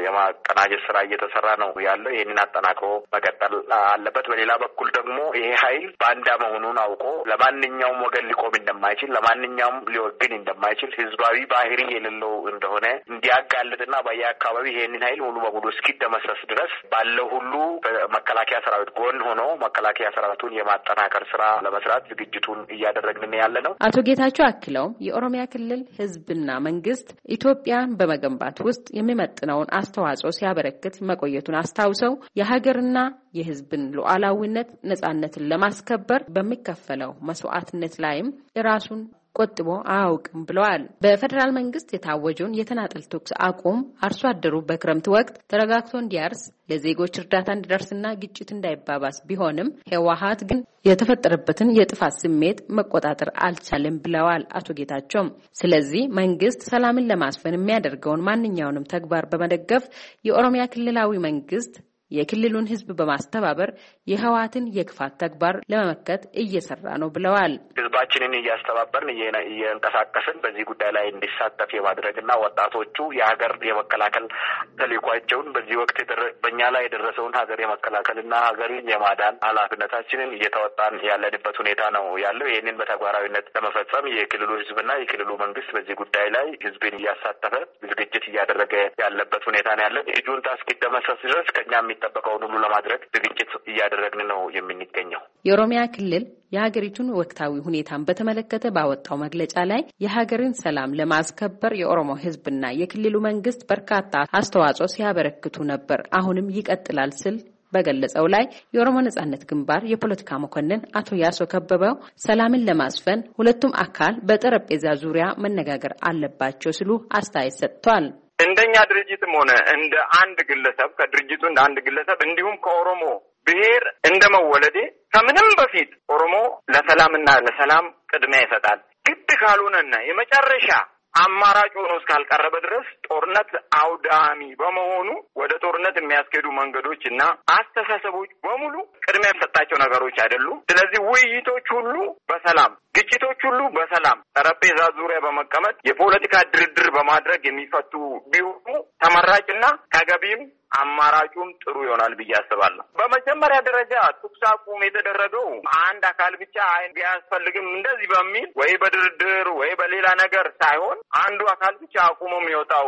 የማቀናጀት ስራ እየተሰራ ነው ያለው። ይህንን አጠናክሮ መቀጠል አለበት። በሌላ በኩል ደግሞ ይሄ ኃይል ባንዳ መሆኑን አውቆ ለማንኛውም ወገን ሊቆም እንደማይችል ለማንኛውም ሊወግን እንደማይችል ህዝባዊ ባህሪ የሌለው እንደሆነ እንዲያጋልጥና በየአካባቢ ይሄንን ኃይል ሙሉ በሙሉ እስኪደመሰስ ድረስ ባለው ሁሉ በመከላከያ ሰራዊት ጎን ሆኖ መከላከያ ሰራዊቱን የማጠናከር ስራ ለመስራት ዝግጅቱን እያደረግን ያለ ነው። አቶ ጌታቸው አክለውም የኦሮሚያ ክልል ህዝብና መንግስት ኢትዮጵያን በመገንባት ውስጥ የሚመጥነውን አስተዋጽኦ ሲያበረክት መቆየቱን አስታውሰው የሀገርና የህዝብን ሉዓላዊነት ነጻነትን ለማስከበር በሚከፈለው መስዋዕትነት ላይም ራሱን ቆጥቦ አያውቅም ብለዋል። በፌደራል መንግስት የታወጀውን የተናጠል ተኩስ አቁም አርሶ አደሩ በክረምት ወቅት ተረጋግቶ እንዲያርስ ለዜጎች እርዳታ እንዲደርስና ግጭት እንዳይባባስ ቢሆንም ህወሓት ግን የተፈጠረበትን የጥፋት ስሜት መቆጣጠር አልቻለም ብለዋል አቶ ጌታቸው። ስለዚህ መንግስት ሰላምን ለማስፈን የሚያደርገውን ማንኛውንም ተግባር በመደገፍ የኦሮሚያ ክልላዊ መንግስት የክልሉን ህዝብ በማስተባበር የህወሓትን የክፋት ተግባር ለመመከት እየሰራ ነው ብለዋል። ህዝባችንን እያስተባበርን እየንቀሳቀስን በዚህ ጉዳይ ላይ እንዲሳተፍ የማድረግና ወጣቶቹ የሀገር የመከላከል ተልዕኳቸውን በዚህ ወቅት በእኛ ላይ የደረሰውን ሀገር የመከላከልና ሀገርን የማዳን ኃላፊነታችንን እየተወጣን ያለንበት ሁኔታ ነው ያለው። ይህንን በተግባራዊነት ለመፈጸም የክልሉ ህዝብና የክልሉ መንግስት በዚህ ጉዳይ ላይ ህዝብን እያሳተፈ ዝግጅት እያደረገ ያለበት ሁኔታ ነው ያለው። ጁንታ እስኪደመሰስ ድረስ ከኛ የሚጠበቀውን ሁሉ ለማድረግ ዝግጅት እያደረግን ነው የምንገኘው። የኦሮሚያ ክልል የሀገሪቱን ወቅታዊ ሁኔታን በተመለከተ ባወጣው መግለጫ ላይ የሀገርን ሰላም ለማስከበር የኦሮሞ ህዝብና የክልሉ መንግስት በርካታ አስተዋጽኦ ሲያበረክቱ ነበር፣ አሁንም ይቀጥላል ሲል በገለጸው ላይ የኦሮሞ ነጻነት ግንባር የፖለቲካ መኮንን አቶ ያሶ ከበበው ሰላምን ለማስፈን ሁለቱም አካል በጠረጴዛ ዙሪያ መነጋገር አለባቸው ሲሉ አስተያየት ሰጥቷል። እንደኛ ድርጅትም ሆነ እንደ አንድ ግለሰብ ከድርጅቱ እንደ አንድ ግለሰብ እንዲሁም ከኦሮሞ ብሔር እንደመወለዴ ከምንም በፊት ኦሮሞ ለሰላምና ለሰላም ቅድሚያ ይሰጣል። ግድ ካልሆነና የመጨረሻ አማራጭ ሆኖ እስካልቀረበ ድረስ ጦርነት አውዳሚ በመሆኑ ወደ ጦርነት የሚያስኬዱ መንገዶች እና አስተሳሰቦች በሙሉ ቅድሚያ የሚሰጣቸው ነገሮች አይደሉም። ስለዚህ ውይይቶች ሁሉ በሰላም ግጭቶች ሁሉ በሰላም ጠረጴዛ ዙሪያ በመቀመጥ የፖለቲካ ድርድር በማድረግ የሚፈቱ ቢሆኑ ተመራጭና ተገቢም አማራጩም ጥሩ ይሆናል ብዬ አስባለሁ። በመጀመሪያ ደረጃ ተኩስ አቁም የተደረገው አንድ አካል ብቻ አያስፈልግም እንደዚህ በሚል ወይ በድርድር ወይ በሌላ ነገር ሳይሆን አንዱ አካል ብቻ አቁሞ የሚወጣው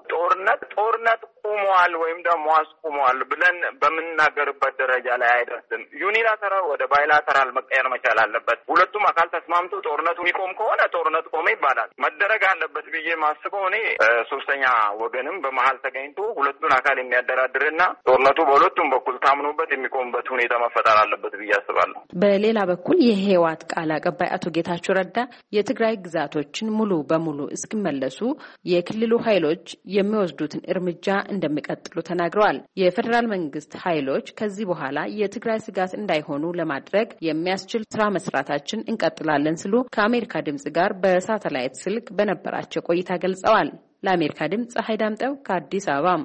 ጦርነት ቁሟል ወይም ደግሞ አስቁሟል ብለን በምንናገርበት ደረጃ ላይ አይደርስም። ዩኒላተራል ወደ ባይላተራል መቀየር መቻል አለበት። ሁለቱም አካል ተስማምቶ ጦርነቱ የሚቆም ከሆነ ጦርነት ቆመ ይባላል። መደረግ አለበት ብዬ ማስበው እኔ ሶስተኛ ወገንም በመሀል ተገኝቶ ሁለቱን አካል የሚያደራድርና ጦርነቱ በሁለቱም በኩል ታምኖበት የሚቆምበት ሁኔታ መፈጠር አለበት ብዬ አስባለሁ። በሌላ በኩል የህወሓት ቃል አቀባይ አቶ ጌታቸው ረዳ የትግራይ ግዛቶችን ሙሉ በሙሉ እስኪመለሱ የክልሉ ኃይሎች የሚወስዱትን እርምጃ እንደሚቀጥሉ ተናግረዋል። የፌደራል መንግስት ኃይሎች ከዚህ በኋላ የትግራይ ስጋት እንዳይሆኑ ለማድረግ የሚያስችል ስራ መስራታችን እንቀጥላለን ሲሉ ከአሜሪካ ድምጽ ጋር በሳተላይት ስልክ በነበራቸው ቆይታ ገልጸዋል። ለአሜሪካ ድምጽ ፀሐይ ዳምጠው ከአዲስ አበባ።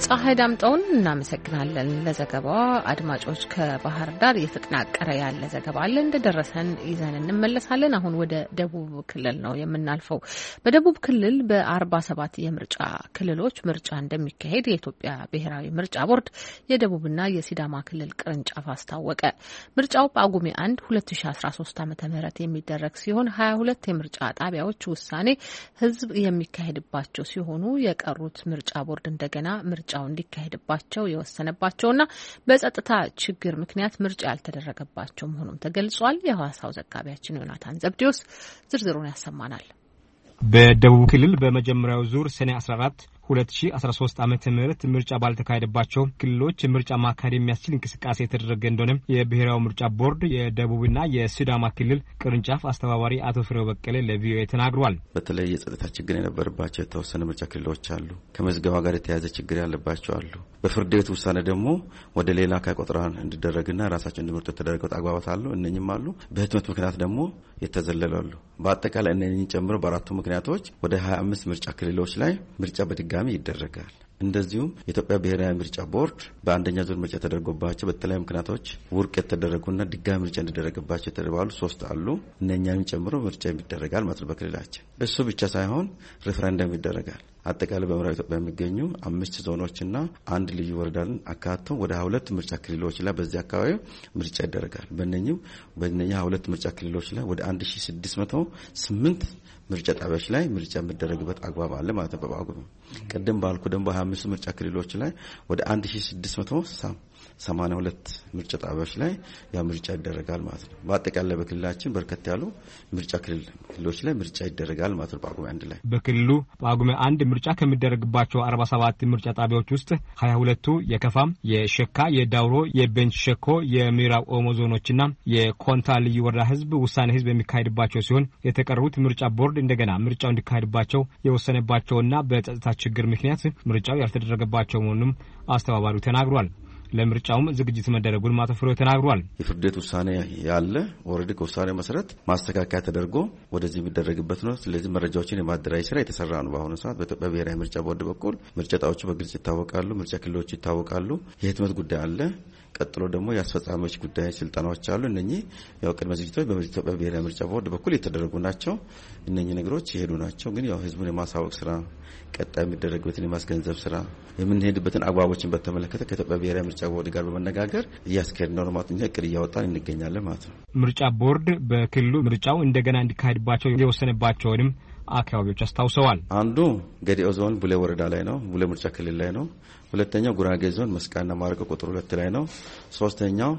ፀሐይ ዳምጠውን እናመሰግናለን ለዘገባዋ። አድማጮች ከባህር ዳር እየተጠናቀረ ያለ ዘገባ አለ እንደደረሰን ይዘን እንመለሳለን። አሁን ወደ ደቡብ ክልል ነው የምናልፈው። በደቡብ ክልል በ47 የምርጫ ክልሎች ምርጫ እንደሚካሄድ የኢትዮጵያ ብሔራዊ ምርጫ ቦርድ የደቡብና የሲዳማ ክልል ቅርንጫፍ አስታወቀ። ምርጫው ጳጉሜ 1 2013 ዓ.ም የሚደረግ ሲሆን 22 የምርጫ ጣቢያዎች ውሳኔ ህዝብ የሚካሄድባቸው ሲሆኑ የቀሩት ምርጫ ቦርድ እንደገና ምርጫው እንዲካሄድባቸው የወሰነባቸውና በጸጥታ ችግር ምክንያት ምርጫ ያልተደረገባቸው መሆኑን ተገልጿል። የሐዋሳው ዘጋቢያችን ዮናታን ዘብዲዮስ ዝርዝሩን ያሰማናል። በደቡብ ክልል በመጀመሪያው ዙር ሰኔ 14 2013 ዓመተ ምህረት ምርጫ ባልተካሄደባቸው ክልሎች ምርጫ ማካሄድ የሚያስችል እንቅስቃሴ የተደረገ እንደሆነ የብሔራዊ ምርጫ ቦርድ የደቡብና የሲዳማ ክልል ቅርንጫፍ አስተባባሪ አቶ ፍሬው በቀለ ለቪኦኤ ተናግሯል። በተለይ የጸጥታ ችግር የነበረባቸው የተወሰነ ምርጫ ክልሎች አሉ። ከመዝገባ ጋር የተያያዘ ችግር ያለባቸው አሉ። በፍርድ ቤት ውሳኔ ደግሞ ወደ ሌላ ከቆጥራን እንዲደረግና ራሳቸው እንዲመርጡ የተደረገው አግባባት አሉ። እነኚህም አሉ። በህትመት ምክንያት ደግሞ የተዘለላሉ። በአጠቃላይ እነኚህን ጨምሮ በአራቱ ምክንያቶች ወደ 25 ምርጫ ክልሎች ላይ ምርጫ በድጋሚ ይደረጋል። እንደዚሁም የኢትዮጵያ ብሔራዊ ምርጫ ቦርድ በአንደኛ ዙር ምርጫ ተደርጎባቸው በተለያዩ ምክንያቶች ውድቅ የተደረጉና ድጋሚ ምርጫ እንዲደረግባቸው የተባሉ 3 አሉ። እነኛንም ጨምሮ ምርጫ ይደረጋል ማለት ነው በክልላችን። እሱ ብቻ ሳይሆን ሬፈረንደም ይደረጋል። አጠቃላይ በምዕራብ ኢትዮጵያ የሚገኙ 5 ዞኖችና 1 ልዩ ወረዳን አካቶ ወደ 22 ምርጫ ክልሎች ላይ በዚህ አካባቢ ምርጫ ይደረጋል። በእነኛ 22 ምርጫ ክልሎች ላይ ወደ 1608 ምርጫ ጣቢያዎች ላይ ምርጫ የሚደረግበት አግባብ አለ ማለት ነው። በጳጉሜ ቀደም ባልኩ ደግሞ በ25 ምርጫ ክልሎች ላይ ወደ 1682 ምርጫ ጣቢያዎች ላይ ያ ምርጫ ይደረጋል ማለት ነው። በአጠቃላይ በክልላችን በርከት ያሉ ምርጫ ክልሎች ላይ ምርጫ ይደረጋል ማለት ነው። ጳጉሜ 1 ላይ በክልሉ ጳጉሜ 1 ምርጫ ከሚደረግባቸው 47 ምርጫ ጣቢያዎች ውስጥ 22ቱ የከፋም፣ የሸካ፣ የዳውሮ፣ የቤንች ሸኮ፣ የምዕራብ ኦሞ ዞኖችና የኮንታ ልዩ ወረዳ ህዝብ ውሳኔ ህዝብ የሚካሄድባቸው ሲሆን የተቀሩት ምርጫ ቦርድ እንደገና ምርጫው እንዲካሄድባቸው የወሰነባቸውና በጸጥታ ችግር ምክንያት ምርጫው ያልተደረገባቸው መሆኑን አስተባባሪው ተናግሯል። ለምርጫውም ዝግጅት መደረጉን ማተፍሮ ተናግሯል። የፍርድ ቤት ውሳኔ ያለ ኦሬዲ ከውሳኔ መሰረት ማስተካከያ ተደርጎ ወደዚህ የሚደረግበት ነው። ስለዚህ መረጃዎችን የማደራጀት ስራ የተሰራ ነው። በአሁኑ ሰዓት በኢትዮጵያ ብሔራዊ ምርጫ ቦርድ በኩል ምርጫ ጣቢያዎቹ በግልጽ ይታወቃሉ። ምርጫ ክልሎች ይታወቃሉ። የህትመት ጉዳይ አለ። ቀጥሎ ደግሞ የአስፈጻሚዎች ጉዳይ ስልጠናዎች አሉ። እነኚህ ያው ቅድመ ዝግጅቶች በኢትዮጵያ ብሔራዊ ምርጫ ቦርድ በኩል የተደረጉ ናቸው። እነኚህ ነገሮች ይሄዱ ናቸው። ግን ያው ህዝቡን የማሳወቅ ስራ፣ ቀጣይ የሚደረግበትን የማስገንዘብ ስራ፣ የምንሄድበትን አግባቦችን በተመለከተ ከኢትዮጵያ ብሔራዊ ምርጫ ቦርድ ጋር በመነጋገር እያስኬድ ነው ማለት ነው። እቅድ እያወጣን እንገኛለን ማለት ነው። ምርጫ ቦርድ በክልሉ ምርጫው እንደገና እንዲካሄድባቸው የወሰነባቸውንም አካባቢዎች አስታውሰዋል። አንዱ ገዲኦ ዞን ቡሌ ወረዳ ላይ ነው። ቡሌ ምርጫ ክልል ላይ ነው። ሁለተኛው ጉራጌ ዞን መስቃንና ማረቆ ቁጥር 2 ላይ ነው። ሶስተኛው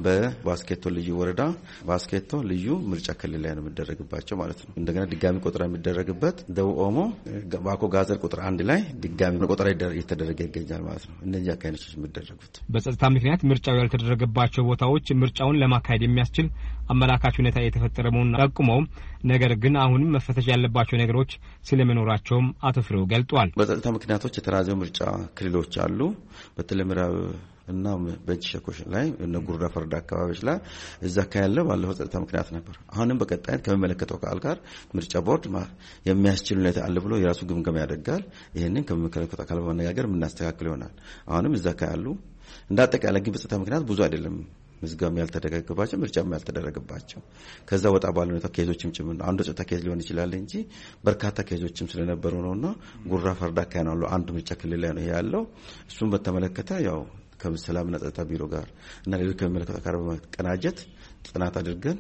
በባስኬቶ ልዩ ወረዳ ባስኬቶ ልዩ ምርጫ ክልል ላይ ነው የሚደረግባቸው ማለት ነው። እንደገና ድጋሚ ቆጠራ የሚደረግበት ደቡብ ኦሞ ባኮ ጋዘር ቁጥር 1 ላይ ድጋሚ ቆጠራ እየተደረገ ይገኛል ማለት ነው። እነዚህ አካባቢዎች የሚደረጉት በጸጥታ ምክንያት ምርጫው ያልተደረገባቸው ቦታዎች ምርጫውን ለማካሄድ የሚያስችል አመላካች ሁኔታ የተፈጠረ መሆኑን ጠቁመው ነገር ግን አሁንም መፈተሽ ያለባቸው ነገሮች ስለመኖራቸውም አቶ ፍሬው ገልጧል። በጸጥታ ምክንያቶች የተራዘሙ ምርጫ ክልሎች አሉ። በተለይ ምዕራብ እና ቤንች ሸኮ ላይ እና ጉራ ፈርዳ አካባቢዎች ላይ እዛ ካያለ ባለፈው ጸጥታ ምክንያት ነበር። አሁንም በቀጣይነት ከመመለከተው አካል ጋር ምርጫ ቦርድ የሚያስችል ሁኔታ አለ ብሎ የራሱ ግምገማ ያደርጋል። ይሄንን ከመመለከተው አካል በመነጋገር የምናስተካክል ይሆናል። አሁንም እዛ ካያሉ እንደ አጠቃላይ ግን በጸጥታ ምክንያት ብዙ አይደለም ምዝገባም ያልተደረገባቸው ምርጫም ያልተደረገባቸው ከዛ ወጣ ባለ ሁኔታ ኬዞችም ጭምር ነው። አንዱ ጸጥታ ኬዝ ሊሆን ይችላል እንጂ በርካታ ኬዞችም ስለነበሩ ነውና ጉራ ፈርዳ ካያናሉ አንዱ ምርጫ ክልል ላይ ነው ያለው። እሱን በተመለከተ ያው ከሰላምና ጸጥታ ቢሮ ጋር እና ሌሎች ከሚመለከቱ አካል በመቀናጀት ጥናት አድርገን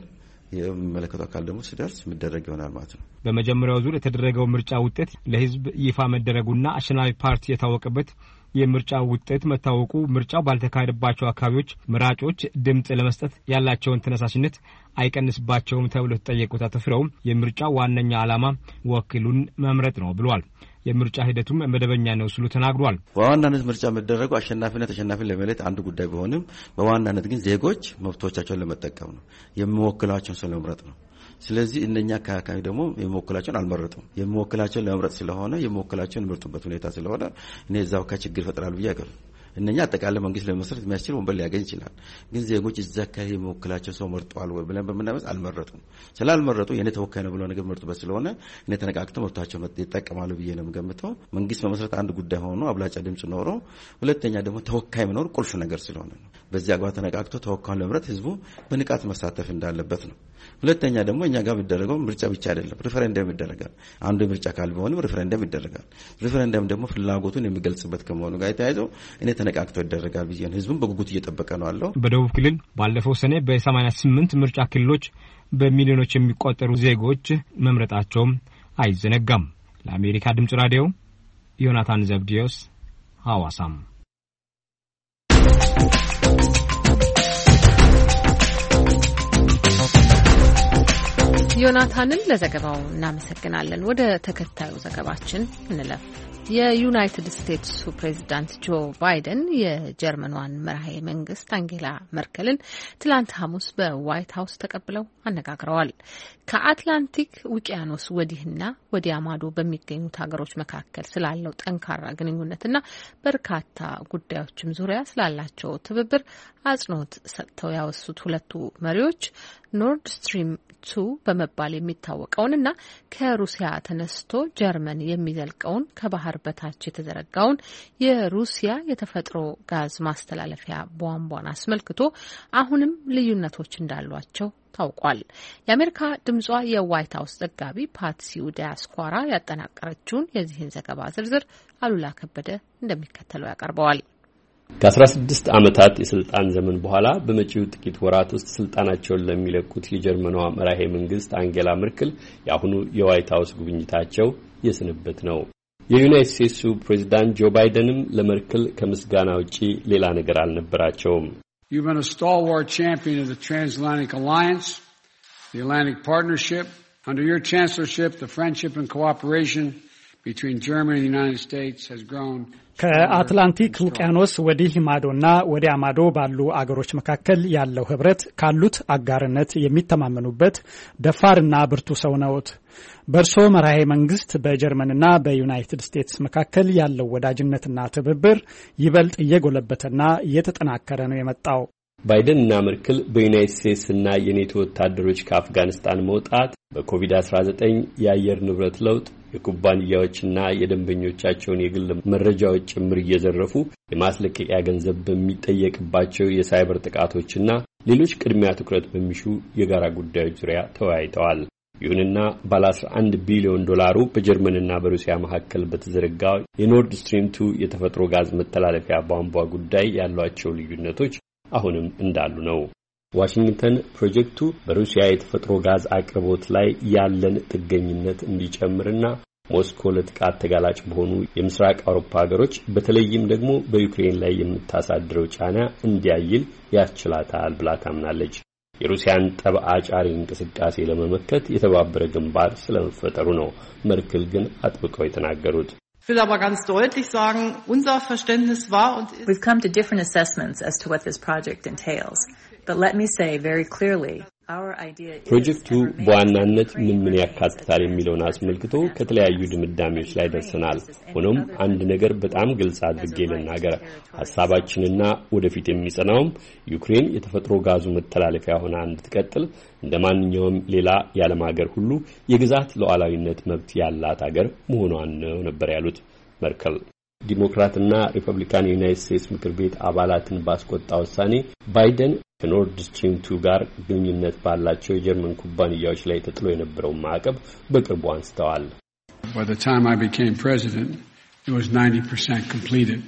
የሚመለከቱ አካል ደግሞ ሲደርስ የሚደረግ ይሆናል ማለት ነው። በመጀመሪያው ዙር የተደረገው ምርጫ ውጤት ለህዝብ ይፋ መደረጉና አሸናፊ ፓርቲ የታወቀበት የምርጫ ውጤት መታወቁ ምርጫው ባልተካሄደባቸው አካባቢዎች መራጮች ድምጽ ለመስጠት ያላቸውን ተነሳሽነት አይቀንስባቸውም ተብሎ ተጠየቁት። አቶ ፍሬው የምርጫው ዋነኛ ዓላማ ወኪሉን መምረጥ ነው ብሏል። የምርጫ ሂደቱም መደበኛ ነው ሲሉ ተናግሯል። በዋናነት ምርጫ የሚደረገው አሸናፊና ተሸናፊ ለመለየት አንድ ጉዳይ ቢሆንም በዋናነት ግን ዜጎች መብቶቻቸውን ለመጠቀም ነው፣ የሚወክላቸውን ሰው ለመምረጥ ነው። ስለዚህ እነኛ አካባቢ ደግሞ የሚወክላቸውን አልመረጡም። የሚወክላቸውን ለመምረጥ ስለሆነ የሚወክላቸውን ምርጡበት ሁኔታ ስለሆነ እኔ እዛው ችግር ይፈጥራል ብዬ አይገርም። እነኛ አጠቃላይ መንግስት ለመመስረት የሚያስችል ወንበር ሊያገኝ ይችላል። ግን ዜጎች እዛ አካባቢ የሚወክላቸው ሰው መርጠዋል ወይ ብለን በምናመስ አልመረጡም። ስላልመረጡ የኔ ተወካይ ነው ብሎ ነገር መርጡበት ስለሆነ እኔ ተነቃቅተው መብታቸውን ይጠቀማሉ ብዬ ነው የምገምተው። መንግስት መመስረት አንድ ጉዳይ ሆኖ አብላጫ ድምጽ ኖሮ፣ ሁለተኛ ደግሞ ተወካይ መኖር ቁልፍ ነገር ስለሆነ ነው። በዚህ አግባብ ተነቃቅቶ ተወካዩን ለመምረጥ ህዝቡ በንቃት መሳተፍ እንዳለበት ነው። ሁለተኛ ደግሞ እኛ ጋር የሚደረገው ምርጫ ብቻ አይደለም፣ ሪፈረንደም ይደረጋል። አንዱ ምርጫ ካል ቢሆንም ሪፈረንደም ይደረጋል። ሪፈረንደም ደግሞ ፍላጎቱን የሚገልጽበት ከመሆኑ ጋር ተያይዞ እኔ ተነቃቅቶ ይደረጋል ብዬ ነው ህዝቡን በጉጉት እየጠበቀ ነው አለው። በደቡብ ክልል ባለፈው ሰኔ በ88 ምርጫ ክልሎች በሚሊዮኖች የሚቆጠሩ ዜጎች መምረጣቸውም አይዘነጋም። ለአሜሪካ ድምጽ ራዲዮ ዮናታን ዘብዲዮስ ሐዋሳም። ዮናታንን ለዘገባው እናመሰግናለን። ወደ ተከታዩ ዘገባችን እንለፍ። የዩናይትድ ስቴትስ ፕሬዝዳንት ጆ ባይደን የጀርመኗን መራሄ መንግስት አንጌላ መርከልን ትላንት ሐሙስ በዋይት ሀውስ ተቀብለው አነጋግረዋል። ከአትላንቲክ ውቅያኖስ ወዲህና ወዲያ ማዶ በሚገኙት ሀገሮች መካከል ስላለው ጠንካራ ግንኙነትና በርካታ ጉዳዮችም ዙሪያ ስላላቸው ትብብር አጽንኦት ሰጥተው ያወሱት ሁለቱ መሪዎች ኖርድ ስትሪም 2 በመባል የሚታወቀውንና ከሩሲያ ተነስቶ ጀርመን የሚዘልቀውን ከባህር በታች የተዘረጋውን የሩሲያ የተፈጥሮ ጋዝ ማስተላለፊያ ቧንቧን አስመልክቶ አሁንም ልዩነቶች እንዳሏቸው ታውቋል። የአሜሪካ ድምጿ የዋይት ሀውስ ዘጋቢ ፓትሲ ዲያስኳራ ያጠናቀረችውን የዚህን ዘገባ ዝርዝር አሉላ ከበደ እንደሚከተለው ያቀርበዋል። ከ16 ዓመታት የስልጣን ዘመን በኋላ በመጪው ጥቂት ወራት ውስጥ ስልጣናቸውን ለሚለቁት የጀርመኗ መራሄ መንግስት አንጌላ መርከል የአሁኑ የዋይት ሀውስ ጉብኝታቸው የስንብት ነው። የዩናይትድ ስቴትሱ ፕሬዝዳንት ጆ ባይደንም ለመርከል ከምስጋና ውጪ ሌላ ነገር አልነበራቸውም። You've been a stalwart champion of the Transatlantic Alliance, the Atlantic Partnership. Under your chancellorship, the friendship and cooperation between Germany and the United States has grown. ከአትላንቲክ ውቅያኖስ ወዲህ ማዶና ወዲያ ማዶ ባሉ አገሮች መካከል ያለው ህብረት ካሉት አጋርነት የሚተማመኑበት ደፋርና ብርቱ ሰው ነዎት። በእርሶ መራሄ መንግስት በጀርመንና በዩናይትድ ስቴትስ መካከል ያለው ወዳጅነትና ትብብር ይበልጥ እየጎለበተና እየተጠናከረ ነው የመጣው። ባይደንና መርከል በዩናይትድ ስቴትስና የኔቶ ወታደሮች ከአፍጋኒስታን መውጣት፣ በኮቪድ-19 የአየር ንብረት ለውጥ፣ የኩባንያዎችና የደንበኞቻቸውን የግል መረጃዎች ጭምር እየዘረፉ የማስለቀቂያ ገንዘብ በሚጠየቅባቸው የሳይበር ጥቃቶችና ሌሎች ቅድሚያ ትኩረት በሚሹ የጋራ ጉዳዮች ዙሪያ ተወያይተዋል። ይሁንና ባለ 11 ቢሊዮን ዶላሩ በጀርመንና በሩሲያ መካከል በተዘረጋው የኖርድ ስትሪም 2 የተፈጥሮ ጋዝ መተላለፊያ ቧንቧ ጉዳይ ያሏቸው ልዩነቶች አሁንም እንዳሉ ነው። ዋሽንግተን ፕሮጀክቱ በሩሲያ የተፈጥሮ ጋዝ አቅርቦት ላይ ያለን ጥገኝነት እንዲጨምርና ሞስኮ ለጥቃት ተጋላጭ በሆኑ የምስራቅ አውሮፓ ሀገሮች በተለይም ደግሞ በዩክሬን ላይ የምታሳድረው ጫና እንዲያይል ያስችላታል ብላ ታምናለች። የሩሲያን ጠብ አጫሪ እንቅስቃሴ ለመመከት የተባበረ ግንባር ስለመፈጠሩ ነው መርከል ግን አጥብቀው የተናገሩት። Ich will aber ganz deutlich sagen, unser Verständnis war und ist. We've come to different assessments as to what this project entails. But let me say very clearly, our idea is ፕሮጀክቱ በዋናነት ምን ያካትታል የሚለውን አስመልክቶ ከተለያዩ ድምዳሜዎች ላይ ደርሰናል። ሆኖም አንድ ነገር በጣም ግልጽ አድርጌ ልናገር፣ ሐሳባችንና ወደፊት የሚጸናውም ዩክሬን የተፈጥሮ ጋዙ መተላለፊያ ሆና እንድትቀጥል እንደ ማንኛውም ሌላ የዓለም ሀገር ሁሉ የግዛት ሉዓላዊነት መብት ያላት ሀገር መሆኗን ነው ነበር ያሉት መርከል። ዲሞክራትና ሪፐብሊካን የዩናይትድ ስቴትስ ምክር ቤት አባላትን ባስቆጣ ውሳኔ ባይደን ከኖርድ ስትሪም 2 ጋር ግንኙነት ባላቸው የጀርመን ኩባንያዎች ላይ ተጥሎ የነበረው ማዕቀብ በቅርቡ አንስተዋል። By the time I became president, it was 90% completed,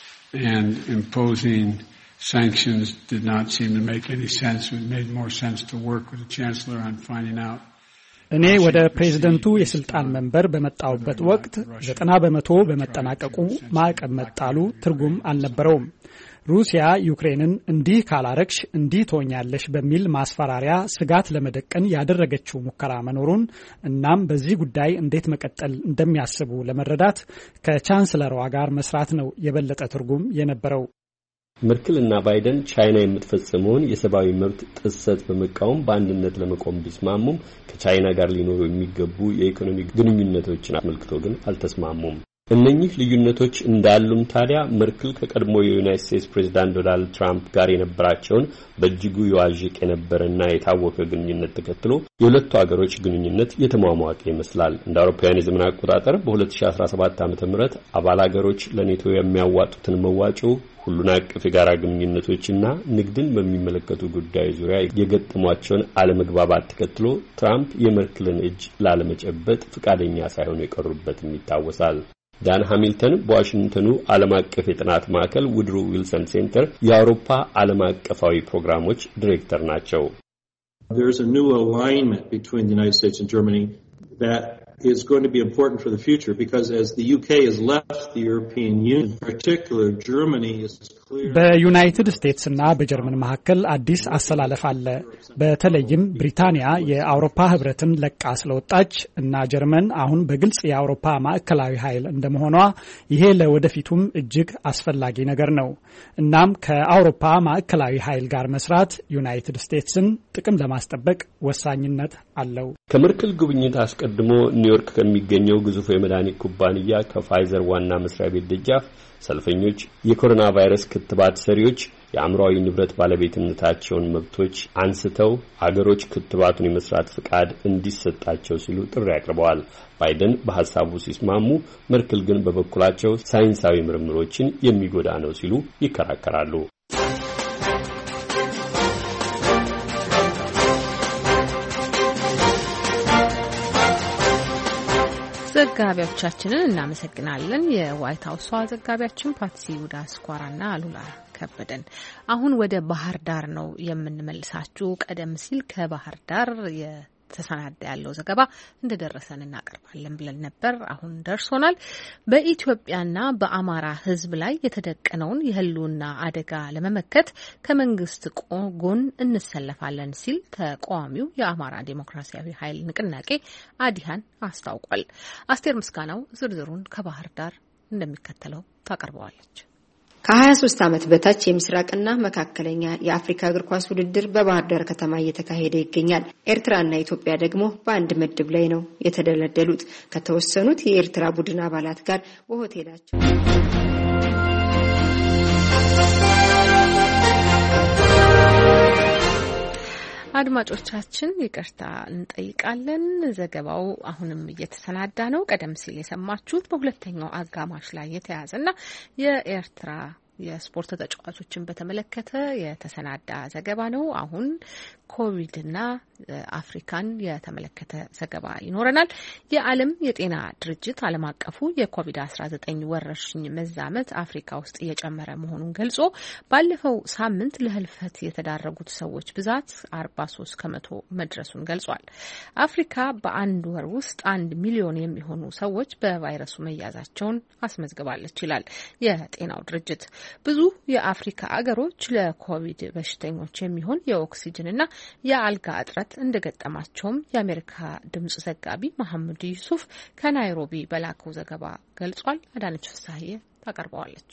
and imposing sanctions did not seem to make any sense. It made more sense to work with the chancellor on finding out. እኔ ወደ ፕሬዝደንቱ የስልጣን መንበር በመጣውበት ወቅት 90% በመጠናቀቁ ማዕቀብ መጣሉ ትርጉም አልነበረውም። ሩሲያ ዩክሬንን እንዲህ ካላረክሽ እንዲህ ትሆኛለሽ በሚል ማስፈራሪያ ስጋት ለመደቀን ያደረገችው ሙከራ መኖሩን እናም በዚህ ጉዳይ እንዴት መቀጠል እንደሚያስቡ ለመረዳት ከቻንስለሯ ጋር መስራት ነው የበለጠ ትርጉም የነበረው። መርከልና ባይደን ቻይና የምትፈጽመውን የሰብአዊ መብት ጥሰት በመቃወም በአንድነት ለመቆም ቢስማሙም ከቻይና ጋር ሊኖሩ የሚገቡ የኢኮኖሚ ግንኙነቶችን አስመልክቶ ግን አልተስማሙም። እነኚህ ልዩነቶች እንዳሉም ታዲያ መርክል ከቀድሞ የዩናይትድ ስቴትስ ፕሬዝዳንት ዶናልድ ትራምፕ ጋር የነበራቸውን በእጅጉ ይዋዥቅ የነበረና የታወቀ ግንኙነት ተከትሎ የሁለቱ ሀገሮች ግንኙነት የተሟሟቀ ይመስላል። እንደ አውሮፓውያን የዘመን አቆጣጠር በ2017 ዓ.ም አባል ሀገሮች ለኔቶ የሚያዋጡትን መዋጮ ሁሉን አቀፍ የጋራ ግንኙነቶችና ንግድን በሚመለከቱ ጉዳዮች ዙሪያ የገጠሟቸውን አለመግባባት ተከትሎ ትራምፕ የመርክልን እጅ ላለመጨበጥ ፈቃደኛ ሳይሆኑ የቀሩበትም ይታወሳል። ዳን ሃሚልተን በዋሽንግተኑ ዓለም አቀፍ የጥናት ማዕከል ውድሮ ዊልሰን ሴንተር የአውሮፓ ዓለም አቀፋዊ ፕሮግራሞች ዲሬክተር ናቸው። There's a new alignment between the United States and Germany that is going to be important for the future because as the UK has left the European Union, in particular Germany is clear. በዩናይትድ ስቴትስ እና በጀርመን መካከል አዲስ አሰላለፍ አለ። በተለይም ብሪታንያ የአውሮፓ ህብረትን ለቃ ስለወጣች እና ጀርመን አሁን በግልጽ የአውሮፓ ማዕከላዊ ኃይል እንደመሆኗ ይሄ ለወደፊቱም እጅግ አስፈላጊ ነገር ነው። እናም ከአውሮፓ ማዕከላዊ ኃይል ጋር መስራት ዩናይትድ ስቴትስን ጥቅም ለማስጠበቅ ወሳኝነት አለው። ከመርክል ጉብኝት አስቀድሞ ኒውዮርክ ከሚገኘው ግዙፍ የመድኃኒት ኩባንያ ከፋይዘር ዋና መስሪያ ቤት ደጃፍ ሰልፈኞች የኮሮና ቫይረስ ክትባት ሰሪዎች የአእምሯዊ ንብረት ባለቤትነታቸውን መብቶች አንስተው አገሮች ክትባቱን የመስራት ፍቃድ እንዲሰጣቸው ሲሉ ጥሪ አቅርበዋል። ባይደን በሐሳቡ ሲስማሙ፣ መርክል ግን በበኩላቸው ሳይንሳዊ ምርምሮችን የሚጎዳ ነው ሲሉ ይከራከራሉ። ዘጋቢዎቻችንን እናመሰግናለን። የዋይት ሀውስ ዘጋቢያችን ፓትሲ ውዳስኳራና አሉላ ከበደን። አሁን ወደ ባህር ዳር ነው የምንመልሳችሁ። ቀደም ሲል ከባህር ዳር ተሰናዳ ያለው ዘገባ እንደደረሰን እናቀርባለን ብለን ነበር። አሁን ደርሶናል። በኢትዮጵያና በአማራ ሕዝብ ላይ የተደቀነውን የህልውና አደጋ ለመመከት ከመንግስት ጎን እንሰለፋለን ሲል ተቃዋሚው የአማራ ዴሞክራሲያዊ ኃይል ንቅናቄ አዲሃን አስታውቋል። አስቴር ምስጋናው ዝርዝሩን ከባህር ዳር እንደሚከተለው ታቀርበዋለች። ከ23 ዓመት በታች የምስራቅና መካከለኛ የአፍሪካ እግር ኳስ ውድድር በባህር ዳር ከተማ እየተካሄደ ይገኛል። ኤርትራና ኢትዮጵያ ደግሞ በአንድ ምድብ ላይ ነው የተደለደሉት። ከተወሰኑት የኤርትራ ቡድን አባላት ጋር በሆቴላቸው አድማጮቻችን ይቅርታ እንጠይቃለን። ዘገባው አሁንም እየተሰናዳ ነው። ቀደም ሲል የሰማችሁት በሁለተኛው አጋማሽ ላይ የተያዘና የኤርትራ የስፖርት ተጫዋቾችን በተመለከተ የተሰናዳ ዘገባ ነው። አሁን ኮቪድና አፍሪካን የተመለከተ ዘገባ ይኖረናል። የዓለም የጤና ድርጅት ዓለም አቀፉ የኮቪድ-19 ወረርሽኝ መዛመት አፍሪካ ውስጥ እየጨመረ መሆኑን ገልጾ ባለፈው ሳምንት ለህልፈት የተዳረጉት ሰዎች ብዛት 43 ከመቶ መድረሱን ገልጿል። አፍሪካ በአንድ ወር ውስጥ 1 ሚሊዮን የሚሆኑ ሰዎች በቫይረሱ መያዛቸውን አስመዝግባለች ይላል የጤናው ድርጅት። ብዙ የአፍሪካ አገሮች ለኮቪድ በሽተኞች የሚሆን የኦክሲጅንና የአልጋ እጥረት እንደገጠማቸውም የአሜሪካ ድምጽ ዘጋቢ መሐመድ ዩሱፍ ከናይሮቢ በላከው ዘገባ ገልጿል። አዳነች ፍሳሐዬ ታቀርበዋለች።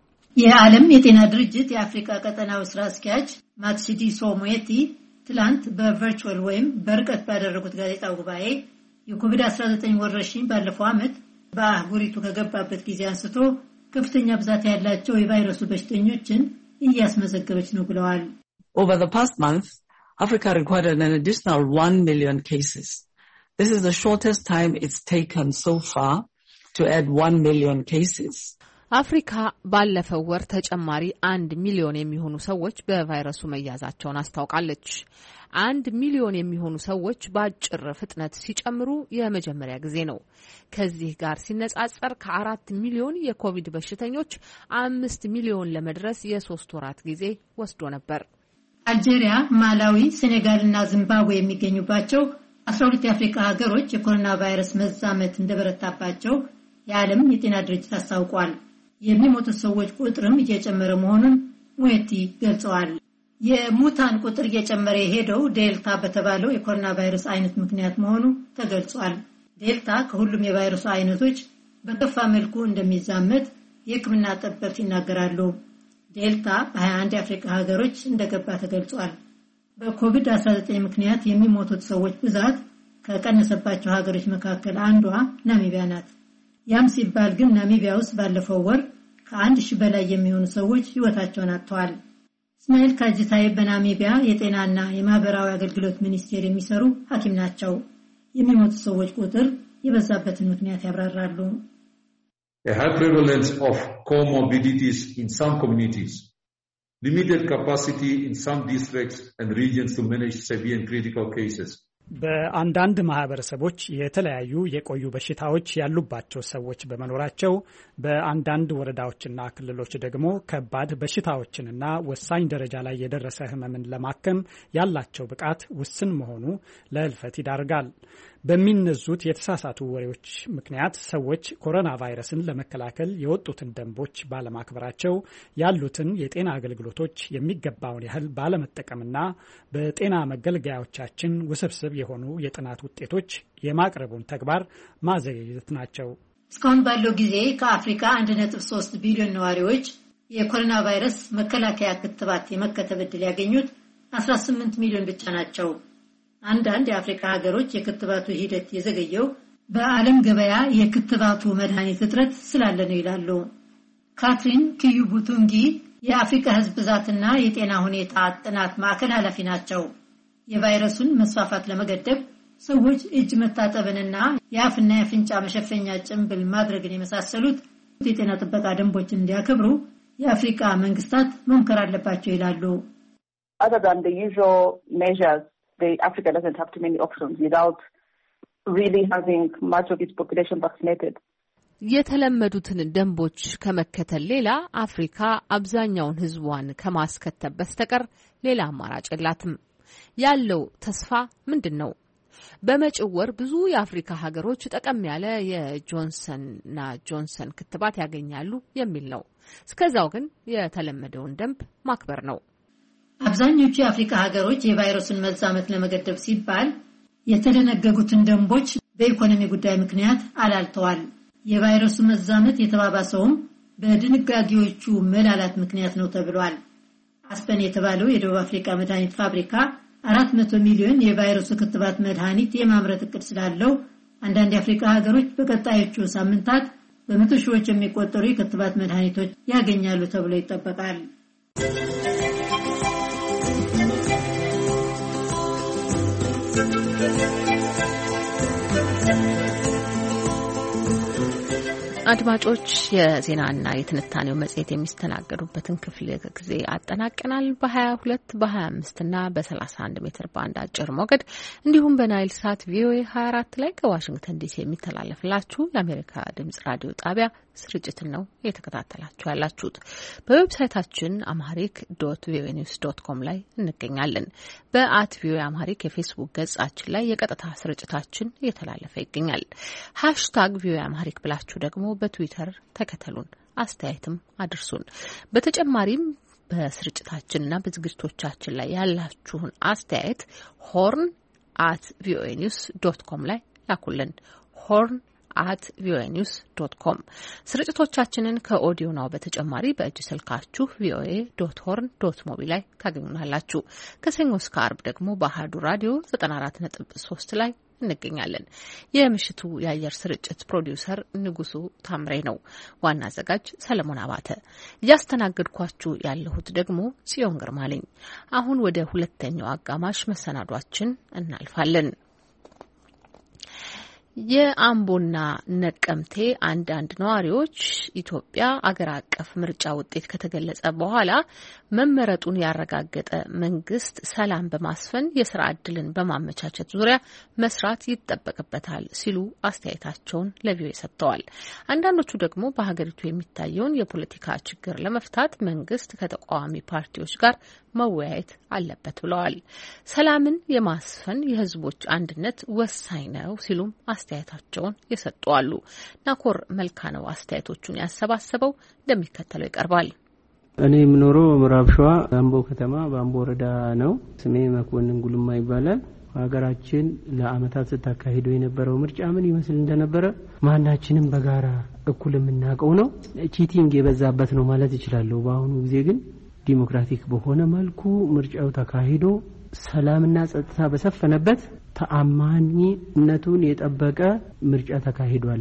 የዓለም የጤና ድርጅት የአፍሪካ ቀጠናው ስራ አስኪያጅ ማትሺዲሶ ሞየቲ ትላንት በቨርቹዋል ወይም በርቀት ባደረጉት ጋዜጣዊ ጉባኤ የኮቪድ-19 ወረርሽኝ ባለፈው ዓመት በአህጉሪቱ ከገባበት ጊዜ አንስቶ ከፍተኛ ብዛት ያላቸው የቫይረሱ በሽተኞችን እያስመዘገበች ነው ብለዋል። Over the past month, Africa recorded an additional 1 million cases. This is the shortest time it's taken so far to add 1 million cases. አፍሪካ ባለፈው ወር ተጨማሪ 1 ሚሊዮን የሚሆኑ ሰዎች በቫይረሱ መያዛቸውን አስታውቃለች። 1 ሚሊዮን የሚሆኑ ሰዎች በአጭር ፍጥነት ሲጨምሩ የመጀመሪያ ጊዜ ነው። ከዚህ ጋር ሲነጻጸር ከ4 ሚሊዮን የኮቪድ በሽተኞች 5 ሚሊዮን ለመድረስ የ3 ወራት ጊዜ ወስዶ ነበር። አልጄሪያ፣ ማላዊ፣ ሴኔጋልና ዚምባብዌ የሚገኙባቸው 12 የአፍሪካ ሀገሮች የኮሮና ቫይረስ መዛመት እንደበረታባቸው የዓለም የጤና ድርጅት አስታውቋል። የሚሞቱት ሰዎች ቁጥርም እየጨመረ መሆኑን ሙየቲ ገልጸዋል። የሙታን ቁጥር እየጨመረ የሄደው ዴልታ በተባለው የኮሮና ቫይረስ አይነት ምክንያት መሆኑ ተገልጿል። ዴልታ ከሁሉም የቫይረሱ አይነቶች በከፋ መልኩ እንደሚዛመት የሕክምና ጠበብት ይናገራሉ። ዴልታ በ21 የአፍሪካ ሀገሮች እንደገባ ተገልጿል። በኮቪድ-19 ምክንያት የሚሞቱት ሰዎች ብዛት ከቀነሰባቸው ሀገሮች መካከል አንዷ ናሚቢያ ናት። ያም ሲባል ግን ናሚቢያ ውስጥ ባለፈው ወር ከ1000 በላይ የሚሆኑ ሰዎች ህይወታቸውን አጥተዋል። እስማኤል ካጂታይ በናሚቢያ የጤናና የማህበራዊ አገልግሎት ሚኒስቴር የሚሰሩ ሐኪም ናቸው። የሚሞቱ ሰዎች ቁጥር የበዛበትን ምክንያት ያብራራሉ። A high prevalence of comorbidities in some communities, limited capacity in some districts and regions to manage severe and critical cases. በአንዳንድ ማህበረሰቦች የተለያዩ የቆዩ በሽታዎች ያሉባቸው ሰዎች በመኖራቸው በአንዳንድ ወረዳዎችና ክልሎች ደግሞ ከባድ በሽታዎችንና ወሳኝ ደረጃ ላይ የደረሰ ህመምን ለማከም ያላቸው ብቃት ውስን መሆኑ ለህልፈት ይዳርጋል። በሚነዙት የተሳሳቱ ወሬዎች ምክንያት ሰዎች ኮሮና ቫይረስን ለመከላከል የወጡትን ደንቦች ባለማክበራቸው ያሉትን የጤና አገልግሎቶች የሚገባውን ያህል ባለመጠቀምና በጤና መገልገያዎቻችን ውስብስብ የሆኑ የጥናት ውጤቶች የማቅረቡን ተግባር ማዘግየት ናቸው። እስካሁን ባለው ጊዜ ከአፍሪካ 1.3 ቢሊዮን ነዋሪዎች የኮሮና ቫይረስ መከላከያ ክትባት የመከተብ ዕድል ያገኙት 18 ሚሊዮን ብቻ ናቸው። አንዳንድ የአፍሪካ ሀገሮች የክትባቱ ሂደት የዘገየው በዓለም ገበያ የክትባቱ መድኃኒት እጥረት ስላለ ነው ይላሉ። ካትሪን ኪዩቡቱንጊ የአፍሪካ ሕዝብ ብዛትና የጤና ሁኔታ ጥናት ማዕከል ኃላፊ ናቸው። የቫይረሱን መስፋፋት ለመገደብ ሰዎች እጅ መታጠብንና የአፍና የአፍንጫ መሸፈኛ ጭንብል ማድረግን የመሳሰሉት የጤና ጥበቃ ደንቦችን እንዲያከብሩ የአፍሪካ መንግስታት መምከር አለባቸው ይላሉ። Other than the usual measures, Africa doesn't have too many options without really having much of its population vaccinated. የተለመዱትን ደንቦች ከመከተል ሌላ አፍሪካ አብዛኛውን ህዝቧን ከማስከተብ በስተቀር ሌላ አማራጭ የላትም። ያለው ተስፋ ምንድነው? በመጪው ወር ብዙ የአፍሪካ ሀገሮች ጠቀም ያለ የጆንሰንና ጆንሰን ክትባት ያገኛሉ የሚል ነው። እስከዛው ግን የተለመደውን ደንብ ማክበር ነው። አብዛኞቹ የአፍሪካ ሀገሮች የቫይረሱን መዛመት ለመገደብ ሲባል የተደነገጉትን ደንቦች በኢኮኖሚ ጉዳይ ምክንያት አላልተዋል። የቫይረሱ መዛመት የተባባሰውም በድንጋጌዎቹ መላላት ምክንያት ነው ተብሏል። አስፐን የተባለው የደቡብ አፍሪካ መድኃኒት ፋብሪካ 400 ሚሊዮን የቫይረሱ ክትባት መድኃኒት የማምረት እቅድ ስላለው አንዳንድ የአፍሪካ ሀገሮች በቀጣዮቹ ሳምንታት በመቶ ሺዎች የሚቆጠሩ የክትባት መድኃኒቶች ያገኛሉ ተብሎ ይጠበቃል። አድማጮች የዜናና የትንታኔው መጽሔት የሚስተናገዱበትን ክፍል ጊዜ አጠናቀናል። በ22 በ25 እና በ31 ሜትር ባንድ አጭር ሞገድ እንዲሁም በናይል ሳት ቪኦኤ 24 ላይ ከዋሽንግተን ዲሲ የሚተላለፍላችሁ ለአሜሪካ ድምጽ ራዲዮ ጣቢያ ስርጭትን ነው እየተከታተላችሁ ያላችሁት። በዌብሳይታችን amharic.voanews.com ላይ እንገኛለን። በ@voa amharic የፌስቡክ ገጻችን ላይ የቀጥታ ስርጭታችን እየተላለፈ ይገኛል። #voa amharic ብላችሁ ደግሞ በትዊተር ተከተሉን፣ አስተያየትም አድርሱን። በተጨማሪም በስርጭታችንና በዝግጅቶቻችን ላይ ያላችሁን አስተያየት horn@voanews.com ላይ ላኩልን። horn@voanews.com ስርጭቶቻችንን ከኦዲዮ ናው በተጨማሪ በእጅ ስልካችሁ voa.horn.mobi ላይ ታገኙናላችሁ። ከሰኞ እስከ አርብ ደግሞ በአሃዱ ራዲዮ 94.3 ላይ እንገኛለን። የምሽቱ የአየር ስርጭት ፕሮዲውሰር ንጉሱ ታምሬ ነው። ዋና አዘጋጅ ሰለሞን አባተ፣ እያስተናገድኳችሁ ያለሁት ደግሞ ጽዮን ግርማ ነኝ። አሁን ወደ ሁለተኛው አጋማሽ መሰናዷችን እናልፋለን። የአምቦና ነቀምቴ አንዳንድ ነዋሪዎች ኢትዮጵያ አገር አቀፍ ምርጫ ውጤት ከተገለጸ በኋላ መመረጡን ያረጋገጠ መንግስት ሰላም በማስፈን የስራ ዕድልን በማመቻቸት ዙሪያ መስራት ይጠበቅበታል ሲሉ አስተያየታቸውን ለቪኦኤ ሰጥተዋል። አንዳንዶቹ ደግሞ በሀገሪቱ የሚታየውን የፖለቲካ ችግር ለመፍታት መንግስት ከተቃዋሚ ፓርቲዎች ጋር መወያየት አለበት ብለዋል። ሰላምን የማስፈን የህዝቦች አንድነት ወሳኝ ነው ሲሉም አስተያየታቸውን የሰጡ አሉ። ናኮር መልካ ነው አስተያየቶቹን ያሰባሰበው፣ እንደሚከተለው ይቀርባል። እኔ የምኖረው ምዕራብ ሸዋ አምቦ ከተማ በአምቦ ወረዳ ነው። ስሜ መኮንን ጉልማ ይባላል። ሀገራችን ለአመታት ስታካሂደው የነበረው ምርጫ ምን ይመስል እንደነበረ ማናችንም በጋራ እኩል የምናውቀው ነው። ቺቲንግ የበዛበት ነው ማለት እችላለሁ። በአሁኑ ጊዜ ግን ዲሞክራቲክ በሆነ መልኩ ምርጫው ተካሂዶ ሰላምና ጸጥታ በሰፈነበት ተአማኒነቱን የጠበቀ ምርጫ ተካሂዷል።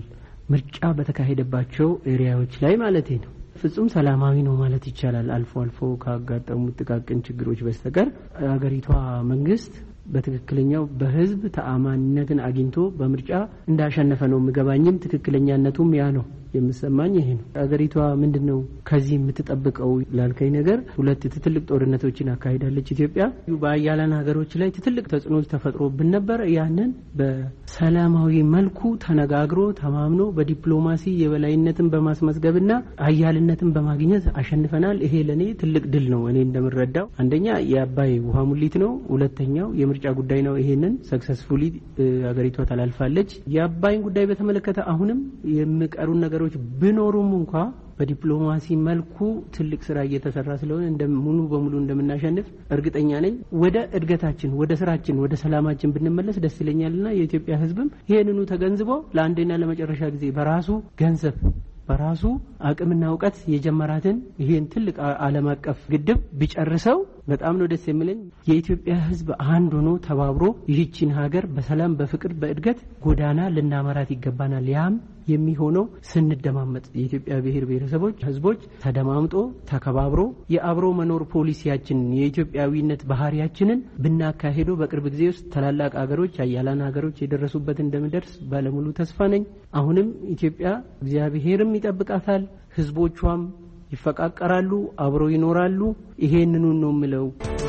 ምርጫ በተካሄደባቸው ኤሪያዎች ላይ ማለት ነው ፍጹም ሰላማዊ ነው ማለት ይቻላል። አልፎ አልፎ ካጋጠሙ ጥቃቅን ችግሮች በስተቀር አገሪቷ መንግስት በትክክለኛው በህዝብ ተአማኒነትን አግኝቶ በምርጫ እንዳሸነፈ ነው የሚገባኝም ትክክለኛነቱም ያ ነው የምሰማኝ ይሄ ነው። አገሪቷ ምንድነው ከዚህ የምትጠብቀው ላልከኝ ነገር ሁለት ትልቅ ጦርነቶችን አካሂዳለች ኢትዮጵያ። በአያላን ሀገሮች ላይ ትልቅ ተጽዕኖች ተፈጥሮብን ነበር። ያንን በሰላማዊ መልኩ ተነጋግሮ ተማምኖ በዲፕሎማሲ የበላይነትን በማስመዝገብና አያልነትን በማግኘት አሸንፈናል። ይሄ ለኔ ትልቅ ድል ነው። እኔ እንደምረዳው አንደኛ የአባይ ውሃ ሙሊት ነው፣ ሁለተኛው የምርጫ ጉዳይ ነው። ይሄንን ሰክሰስፉሊ አገሪቷ ተላልፋለች። የአባይን ጉዳይ በተመለከተ አሁንም የሚቀሩ ነገሮች ቢኖሩም እንኳን በዲፕሎማሲ መልኩ ትልቅ ስራ እየተሰራ ስለሆነ ሙሉ በሙሉ እንደምናሸንፍ እርግጠኛ ነኝ። ወደ እድገታችን፣ ወደ ስራችን፣ ወደ ሰላማችን ብንመለስ ደስ ይለኛልና የኢትዮጵያ ህዝብም ይሄንኑ ተገንዝቦ ለአንዴና ለመጨረሻ ጊዜ በራሱ ገንዘብ በራሱ አቅምና ዕውቀት የጀመራትን ይሄን ትልቅ ዓለም አቀፍ ግድብ ቢጨርሰው በጣም ነው ደስ የሚለኝ። የኢትዮጵያ ህዝብ አንድ ሆኖ ተባብሮ ይህችን ሀገር በሰላም በፍቅር በእድገት ጎዳና ልናመራት ይገባናል። ያም የሚሆነው ስንደማመጥ የኢትዮጵያ ብሔር ብሔረሰቦች ህዝቦች ተደማምጦ ተከባብሮ የአብሮ መኖር ፖሊሲያችን የኢትዮጵያዊነት ባህሪያችንን ብናካሄደው በቅርብ ጊዜ ውስጥ ታላላቅ ሀገሮች አያላን ሀገሮች የደረሱበት እንደምደርስ ባለሙሉ ተስፋ ነኝ። አሁንም ኢትዮጵያ እግዚአብሔርም ይጠብቃታል፣ ህዝቦቿም ይፈቃቀራሉ፣ አብሮ ይኖራሉ። ይሄንኑ ነው የምለው።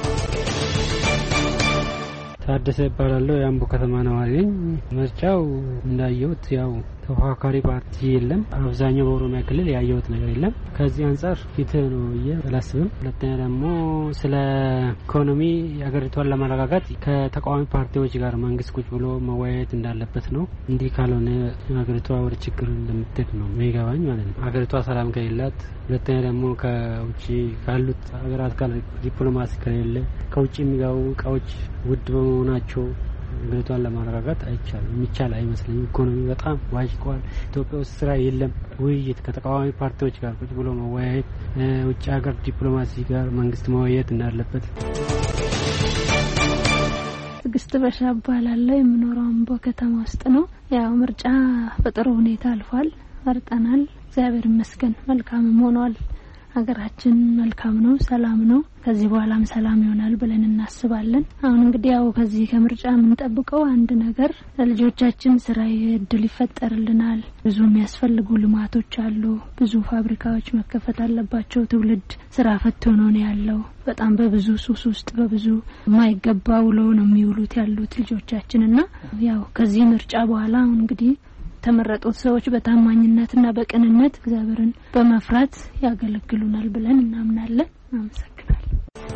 ታደሰ ይባላለሁ። የአምቦ ከተማ ነዋሪ ነኝ። ምርጫው እንዳየሁት ያው ተፎካካሪ ፓርቲ የለም። አብዛኛው በኦሮሚያ ክልል ያየሁት ነገር የለም። ከዚህ አንጻር ፍትህ ነው እያላስብም። ሁለተኛ ደግሞ ስለ ኢኮኖሚ የሀገሪቷን ለማረጋጋት ከተቃዋሚ ፓርቲዎች ጋር መንግስት ቁጭ ብሎ መወያየት እንዳለበት ነው። እንዲህ ካልሆነ ሀገሪቷ ወደ ችግር እንደምትሄድ ነው የሚገባኝ ማለት ነው። ሀገሪቷ ሰላም ከሌላት፣ ሁለተኛ ደግሞ ከውጭ ካሉት ሀገራት ጋር ዲፕሎማሲ ከሌለ፣ ከውጭ የሚገቡ እቃዎች ውድ በመሆናቸው ሀገሪቷን ለማረጋጋት አይቻልም። የሚቻል አይመስለኝም። ኢኮኖሚ በጣም ዋዥቋል። ኢትዮጵያ ውስጥ ስራ የለም። ውይይት ከተቃዋሚ ፓርቲዎች ጋር ቁጭ ብሎ መወያየት፣ ውጭ ሀገር ዲፕሎማሲ ጋር መንግስት መወያየት እንዳለበት። ትግስት በሻ እባላለሁ። የምኖረው አምቦ ከተማ ውስጥ ነው። ያው ምርጫ በጥሩ ሁኔታ አልፏል። መርጠናል። እግዚአብሔር ይመስገን መልካምም ሆኗል። ሀገራችን መልካም ነው፣ ሰላም ነው። ከዚህ በኋላም ሰላም ይሆናል ብለን እናስባለን። አሁን እንግዲህ ያው ከዚህ ከምርጫ የምንጠብቀው አንድ ነገር ለልጆቻችን ስራ እድል ይፈጠርልናል። ብዙ የሚያስፈልጉ ልማቶች አሉ። ብዙ ፋብሪካዎች መከፈት አለባቸው። ትውልድ ስራ ፈት ሆኖ ነው ያለው። በጣም በብዙ ሱስ ውስጥ በብዙ የማይገባ ውሎ ነው የሚውሉት ያሉት ልጆቻችንና ያው ከዚህ ምርጫ በኋላ አሁን እንግዲህ ተመረጡት ሰዎች በታማኝነትና በቅንነት እግዚአብሔርን በመፍራት ያገለግሉናል ብለን እናምናለን። አመሰግናለሁ።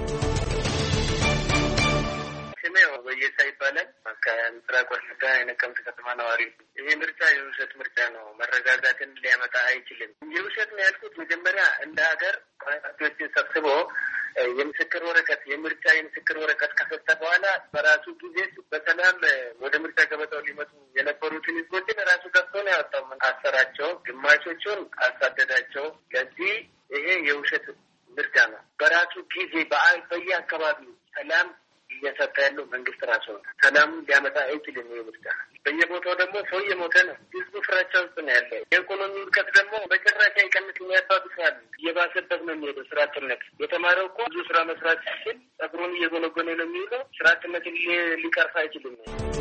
ስሜው ወየሳ ይባላል። ከምስራቅ ወለጋ የነቀምት ከተማ ነዋሪ። ይሄ ምርጫ የውሸት ምርጫ ነው። መረጋጋትን ሊያመጣ አይችልም። የውሸት ነው ያልኩት መጀመሪያ እንደ ሀገር ፓርቲዎችን ሰብስቦ የምስክር ወረቀት የምርጫ የምስክር ወረቀት ከሰጠ በኋላ በራሱ ጊዜ በሰላም ወደ ምርጫ ገበታው ሊመጡ የነበሩትን ህዝቦችን ራሱ ገብቶ ነው ያወጣው። አሰራቸው፣ ግማሾቹን አሳደዳቸው። ለዚህ ይሄ የውሸት ምርጫ ነው። በራሱ ጊዜ በየአካባቢው ሰላም እየሰጠ ያለው መንግስት ራሱ ነው። ሰላሙን ሊያመጣ አይችልም። ይህ ምርጫ በየቦታው ደግሞ ሰው እየሞተ ነው። ህዝቡ ፍራቻ ውስጥ ነው ያለ። የኢኮኖሚ ውድቀት ደግሞ በጭራሽ አይቀንስ፣ የሚያባብሳል። እየባሰበት ነው የሚሄደው። ስራ አጥነት የተማረው እኮ ብዙ ስራ መስራት ሲችል ጸጉሩን እየጎነጎነ ነው የሚሄደው። ስራ አጥነትን ሊቀርፍ አይችልም።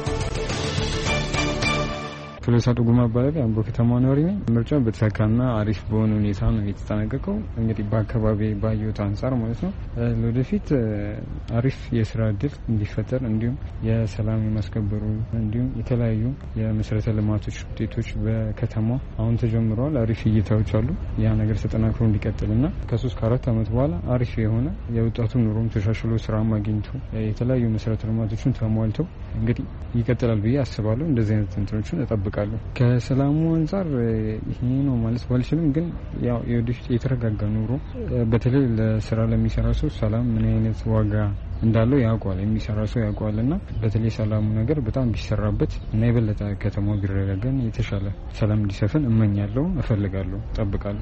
ቶሎሳ ዱጉማ ባለ አምቦ ከተማ ነዋሪ ነኝ። ምርጫው በተሳካና አሪፍ በሆነ ሁኔታ ነው የተጠናቀቀው። እንግዲህ በአካባቢ ባየሁት አንጻር ማለት ነው ለወደፊት አሪፍ የስራ እድል እንዲፈጠር እንዲሁም የሰላም የማስከበሩ እንዲሁም የተለያዩ የመሰረተ ልማቶች ውጤቶች በከተማው አሁን ተጀምረዋል። አሪፍ እይታዎች አሉ። ያ ነገር ተጠናክሮ እንዲቀጥልና ከ3 ከ4 ዓመት በኋላ አሪፍ የሆነ የወጣቱ ኑሮም ተሻሽሎ ስራም አግኝቶ የተለያዩ መሰረተ ልማቶችን ተሟልተው እንግዲህ ይቀጥላል ብዬ አስባለሁ። እንደዚህ አይነት እንትኖችን እጠብቃለሁ። ከሰላሙ አንጻር ይሄ ነው ማለት ባልችልም፣ ግን ያው የወደፊት የተረጋጋ ኑሮ በተለይ ለስራ ለሚሰራ ሰው ሰላም ምን አይነት ዋጋ እንዳለው ያውቃል። የሚሰራ ሰው ያውቃልና በተለይ ሰላሙ ነገር በጣም ቢሰራበት እና የበለጠ ከተማው ቢረጋጋን የተሻለ ሰላም እንዲሰፍን እመኛለሁ፣ እፈልጋለሁ፣ እጠብቃለሁ።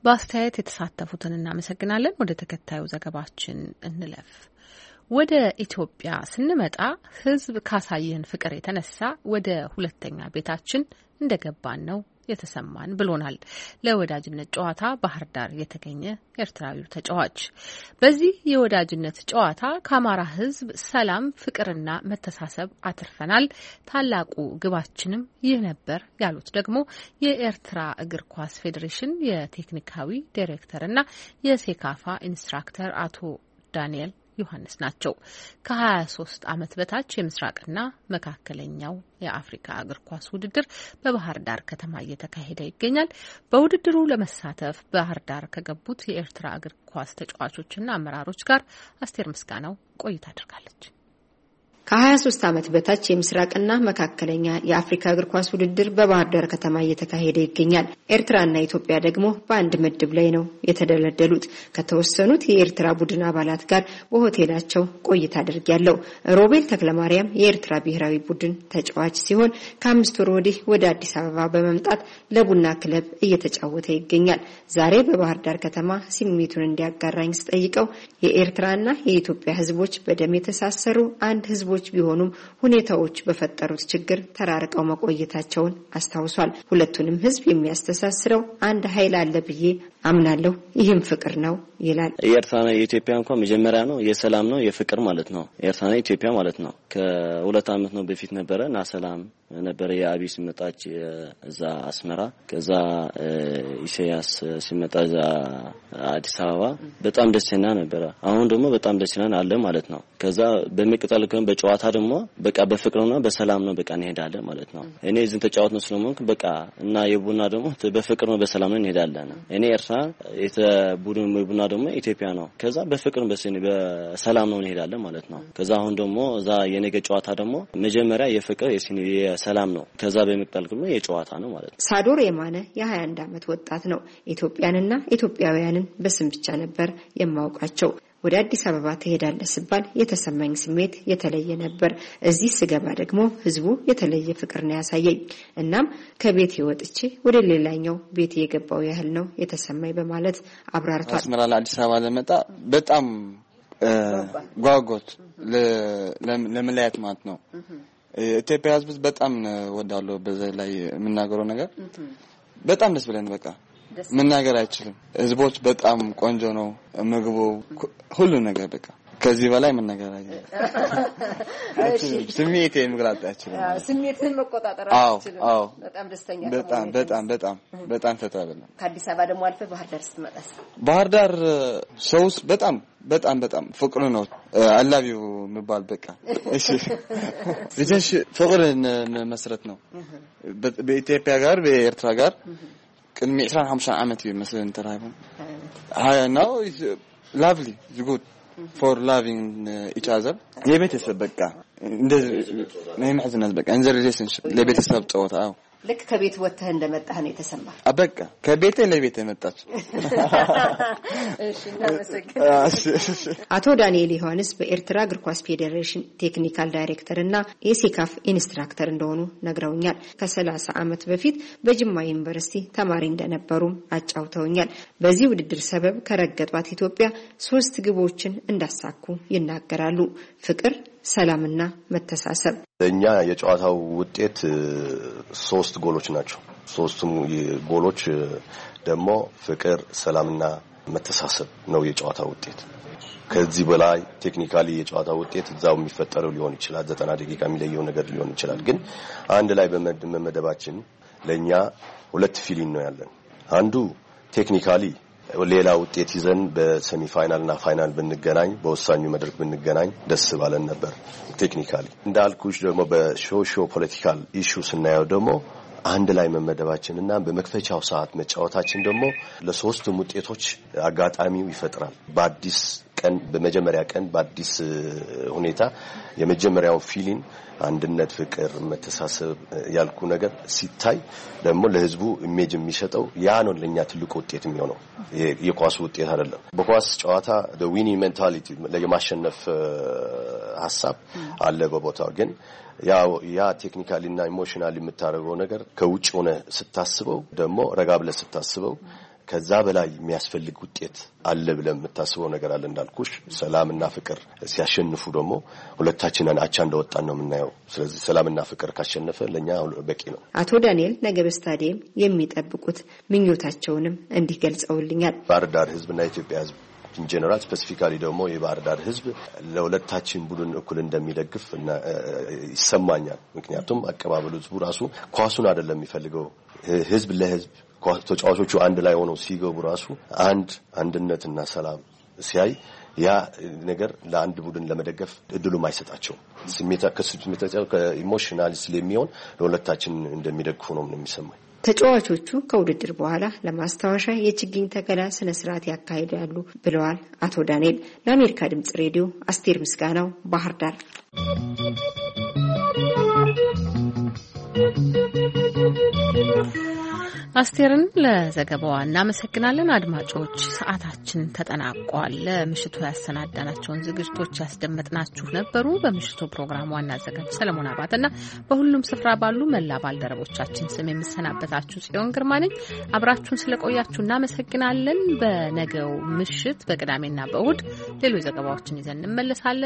በአስተያየት የተሳተፉትን እናመሰግናለን። ወደ ተከታዩ ዘገባችን እንለፍ። ወደ ኢትዮጵያ ስንመጣ ህዝብ ካሳየን ፍቅር የተነሳ ወደ ሁለተኛ ቤታችን እንደገባን ነው የተሰማን ብሎናል ለወዳጅነት ጨዋታ ባህር ዳር የተገኘ ኤርትራዊው ተጫዋች። በዚህ የወዳጅነት ጨዋታ ከአማራ ህዝብ ሰላም፣ ፍቅርና መተሳሰብ አትርፈናል፣ ታላቁ ግባችንም ይህ ነበር ያሉት ደግሞ የኤርትራ እግር ኳስ ፌዴሬሽን የቴክኒካዊ ዳይሬክተርና የሴካፋ ኢንስትራክተር አቶ ዳንኤል ዮሐንስ ናቸው። ከ23 ዓመት በታች የምስራቅና መካከለኛው የአፍሪካ እግር ኳስ ውድድር በባህር ዳር ከተማ እየተካሄደ ይገኛል። በውድድሩ ለመሳተፍ ባህር ዳር ከገቡት የኤርትራ እግር ኳስ ተጫዋቾችና አመራሮች ጋር አስቴር ምስጋናው ቆይታ አድርጋለች። ከ23 ዓመት በታች የምስራቅና መካከለኛ የአፍሪካ እግር ኳስ ውድድር በባህር ዳር ከተማ እየተካሄደ ይገኛል። ኤርትራና ኢትዮጵያ ደግሞ በአንድ ምድብ ላይ ነው የተደለደሉት። ከተወሰኑት የኤርትራ ቡድን አባላት ጋር በሆቴላቸው ቆይታ አድርጌያለሁ። ሮቤል ተክለማርያም የኤርትራ ብሔራዊ ቡድን ተጫዋች ሲሆን ከ5 ወር ወዲህ ወደ አዲስ አበባ በመምጣት ለቡና ክለብ እየተጫወተ ይገኛል። ዛሬ በባህር ዳር ከተማ ስሜቱን እንዲያጋራኝ ስጠይቀው የኤርትራና የኢትዮጵያ ህዝቦች በደም የተሳሰሩ አንድ ህዝቦች ቢሆኑም ሁኔታዎች በፈጠሩት ችግር ተራርቀው መቆየታቸውን አስታውሷል። ሁለቱንም ህዝብ የሚያስተሳስረው አንድ ኃይል አለ ብዬ አምናለሁ፣ ይህም ፍቅር ነው ይላል። የኤርትራና የኢትዮጵያ እንኳን መጀመሪያ ነው የሰላም ነው የፍቅር ማለት ነው። ኤርትራና ኢትዮጵያ ማለት ነው ከ2 ዓመት ነው በፊት ነበረና ሰላም ነበረ። የአብይ ሲመጣች እዛ አስመራ፣ ከዛ ኢሳያስ ሲመጣ እዛ አዲስ አበባ በጣም ደስና ነበረ። አሁን ደግሞ በጣም ደስና አለ ማለት ነው። ከዛ በሚቀጥለው ቀን በጨዋታ ደግሞ በቃ በፍቅርና በሰላም ነው በቃ እንሄዳለን ማለት ነው። እኔ እዚህ ተጫዋች ነው ስለሆንኩ በቃ እና የቡና ደግሞ በፍቅር ነው በሰላም ነው እንሄዳለን። እኔ ኤርትራ የተቡድን ቡና ደግሞ ኢትዮጵያ ነው። ከዛ በፍቅር በሰላም ነው እንሄዳለን ማለት ነው። ከዛ አሁን ደግሞ እዛ የነገ ጨዋታ ደግሞ መጀመሪያ የፍቅር የሰላም ነው። ከዛ በመቀጠል ደግሞ የጨዋታ ነው ማለት ነው። ሳዶር የማነ የ21 ዓመት ወጣት ነው። ኢትዮጵያንና ኢትዮጵያውያንን በስም ብቻ ነበር የማውቃቸው። ወደ አዲስ አበባ ትሄዳለህ ሲባል የተሰማኝ ስሜት የተለየ ነበር። እዚህ ስገባ ደግሞ ህዝቡ የተለየ ፍቅር ነው ያሳየኝ። እናም ከቤት ወጥቼ ወደ ሌላኛው ቤት የገባው ያህል ነው የተሰማኝ በማለት አብራርቷል። አስመራ ለአዲስ አበባ ለመጣ በጣም ጓጉት ለመለያየት ማለት ነው። ኢትዮጵያ ህዝብ በጣም ወዳለው በዛ ላይ የምናገረው ነገር በጣም ደስ ብለን በቃ መናገር አይችልም። ህዝቦች በጣም ቆንጆ ነው፣ ምግቡ ሁሉ ነገር በቃ ከዚህ በላይ መናገር አይችልም። ስሜቴን መግለጽ አይችልም። ስሜትን መቆጣጠር አይችልም። በጣም ደስተኛ በጣም ተታበለ። ከአዲስ አበባ ደግሞ አልፈ ባህር ዳር ስትመጣስ? ባህር ዳር ሰውስ በጣም ፍቅሩ ነው። አላቢው የሚባል በቃ እሺ ልጅሽ ፍቅርን መስረት ነው። በኢትዮጵያ ጋር በኤርትራ ጋር ቅድሚ 25 ዓመት ይመስል እንተራይም now is lovely, it's good for loving each other. የቤተሰብ በቃ እንደዚህ ነው ማዝናት በቃ እንደ ሪሌሽንሺፕ ለቤተሰብ ጨዋታ ልክ ከቤት ወጥተህ እንደመጣህ ነው የተሰማ። በቃ ከቤቴ ለቤቴ መጣች። እሺ አቶ ዳንኤል ዮሐንስ በኤርትራ እግር ኳስ ፌዴሬሽን ቴክኒካል ዳይሬክተርና የሴካፍ ኢንስትራክተር እንደሆኑ ነግረውኛል። ከ30 ዓመት በፊት በጅማ ዩኒቨርሲቲ ተማሪ እንደነበሩም አጫውተውኛል። በዚህ ውድድር ሰበብ ከረገጧት ኢትዮጵያ 3 ግቦችን እንዳሳኩ ይናገራሉ። ፍቅር፣ ሰላምና መተሳሰብ። እኛ የጨዋታው ውጤት 3 ጎሎች ናቸው። 3ቱም ጎሎች ደግሞ ፍቅር፣ ሰላምና መተሳሰብ ነው የጨዋታው ውጤት። ከዚህ በላይ ቴክኒካሊ የጨዋታው ውጤት እዛው የሚፈጠረው ሊሆን ይችላል፣ 90 ደቂቃ የሚለየው ነገር ሊሆን ይችላል። ግን አንድ ላይ በመመደባችን ለኛ 2 ፊሊንግ ነው ያለን። አንዱ ቴክኒካሊ ሌላ ውጤት ይዘን በሴሚ ፋይናልና ፋይናል ብንገናኝ በወሳኙ መድረክ ብንገናኝ ደስ ባለን ነበር። ቴክኒካሊ እንዳልኩሽ ደግሞ በሾሾ ፖለቲካል ኢሹ ስናየው ደግሞ አንድ ላይ መመደባችንና በመክፈቻው ሰዓት መጫወታችን ደግሞ ለሶስቱም ውጤቶች አጋጣሚው ይፈጥራል። በአዲስ ቀን በመጀመሪያ ቀን በአዲስ ሁኔታ የመጀመሪያው ፊሊንግ አንድነት፣ ፍቅር፣ መተሳሰብ ያልኩ ነገር ሲታይ ደግሞ ለህዝቡ ኢሜጅ የሚሰጠው ያ ነው ለኛ ትልቁ ውጤት የሚሆነው የኳስ ውጤት አይደለም። በኳስ ጨዋታ the winning mentality ለማሸነፍ ሐሳብ አለ በቦታው። ግን ያ ቴክኒካሊ እና ኢሞሽናሊ የምታደርገው ነገር ከውጭ ሆነ ስታስበው ደግሞ ረጋ ብለህ ስታስበው ከዛ በላይ የሚያስፈልግ ውጤት አለ ብለን የምታስበው ነገር አለ እንዳልኩሽ ሰላምና ፍቅር ሲያሸንፉ ደግሞ ሁለታችንን አቻ እንደወጣን ነው የምናየው ስለዚህ ሰላምና ፍቅር ካሸነፈ ለኛ በቂ ነው አቶ ዳንኤል ነገ በስታዲየም የሚጠብቁት ምኞታቸውንም እንዲህ ገልጸውልኛል ባህር ዳር ህዝብና ኢትዮጵያ ህዝብ in general specifically ደግሞ የባህር ዳር ህዝብ ለሁለታችን ቡድን እኩል እንደሚደግፍ እና ይሰማኛል ምክንያቱም አቀባበሉ ህዝቡ ራሱ ኳሱን አይደለም የሚፈልገው ህዝብ ለህዝብ ተጫዋቾቹ አንድ ላይ ሆነው ሲገቡ ራሱ አንድነትና ሰላም ሲያይ ያ ነገር ለአንድ ቡድን ለመደገፍ እድሉ ማይሰጣቸው ስሜታቸው ከኢሞሽናል ስለሚሆን ለሁለታችን እንደሚደግፉ ነው የሚሰማኝ ተጫዋቾቹ ከውድድር በኋላ ለማስታወሻ የችግኝ ተከላ ስነ ስርዓት ያካሂዳሉ ብለዋል አቶ ዳንኤል ለአሜሪካ ድምጽ ሬዲዮ አስቴር ምስጋናው ባህር ዳር አስቴርን ለዘገባዋ እናመሰግናለን አድማጮች ሰዓታችን ተጠናቋል ለምሽቱ ያሰናዳናቸውን ዝግጅቶች ያስደመጥናችሁ ነበሩ በምሽቱ ፕሮግራም ዋና አዘጋጅ ሰለሞን አባተና በሁሉም ስፍራ ባሉ መላ ባልደረቦቻችን ስም የምሰናበታችሁ ጽዮን ግርማ ነኝ አብራችሁን ስለቆያችሁ እናመሰግናለን በነገው ምሽት በቅዳሜና በእሁድ ሌሎች ዘገባዎችን ይዘን እንመለሳለን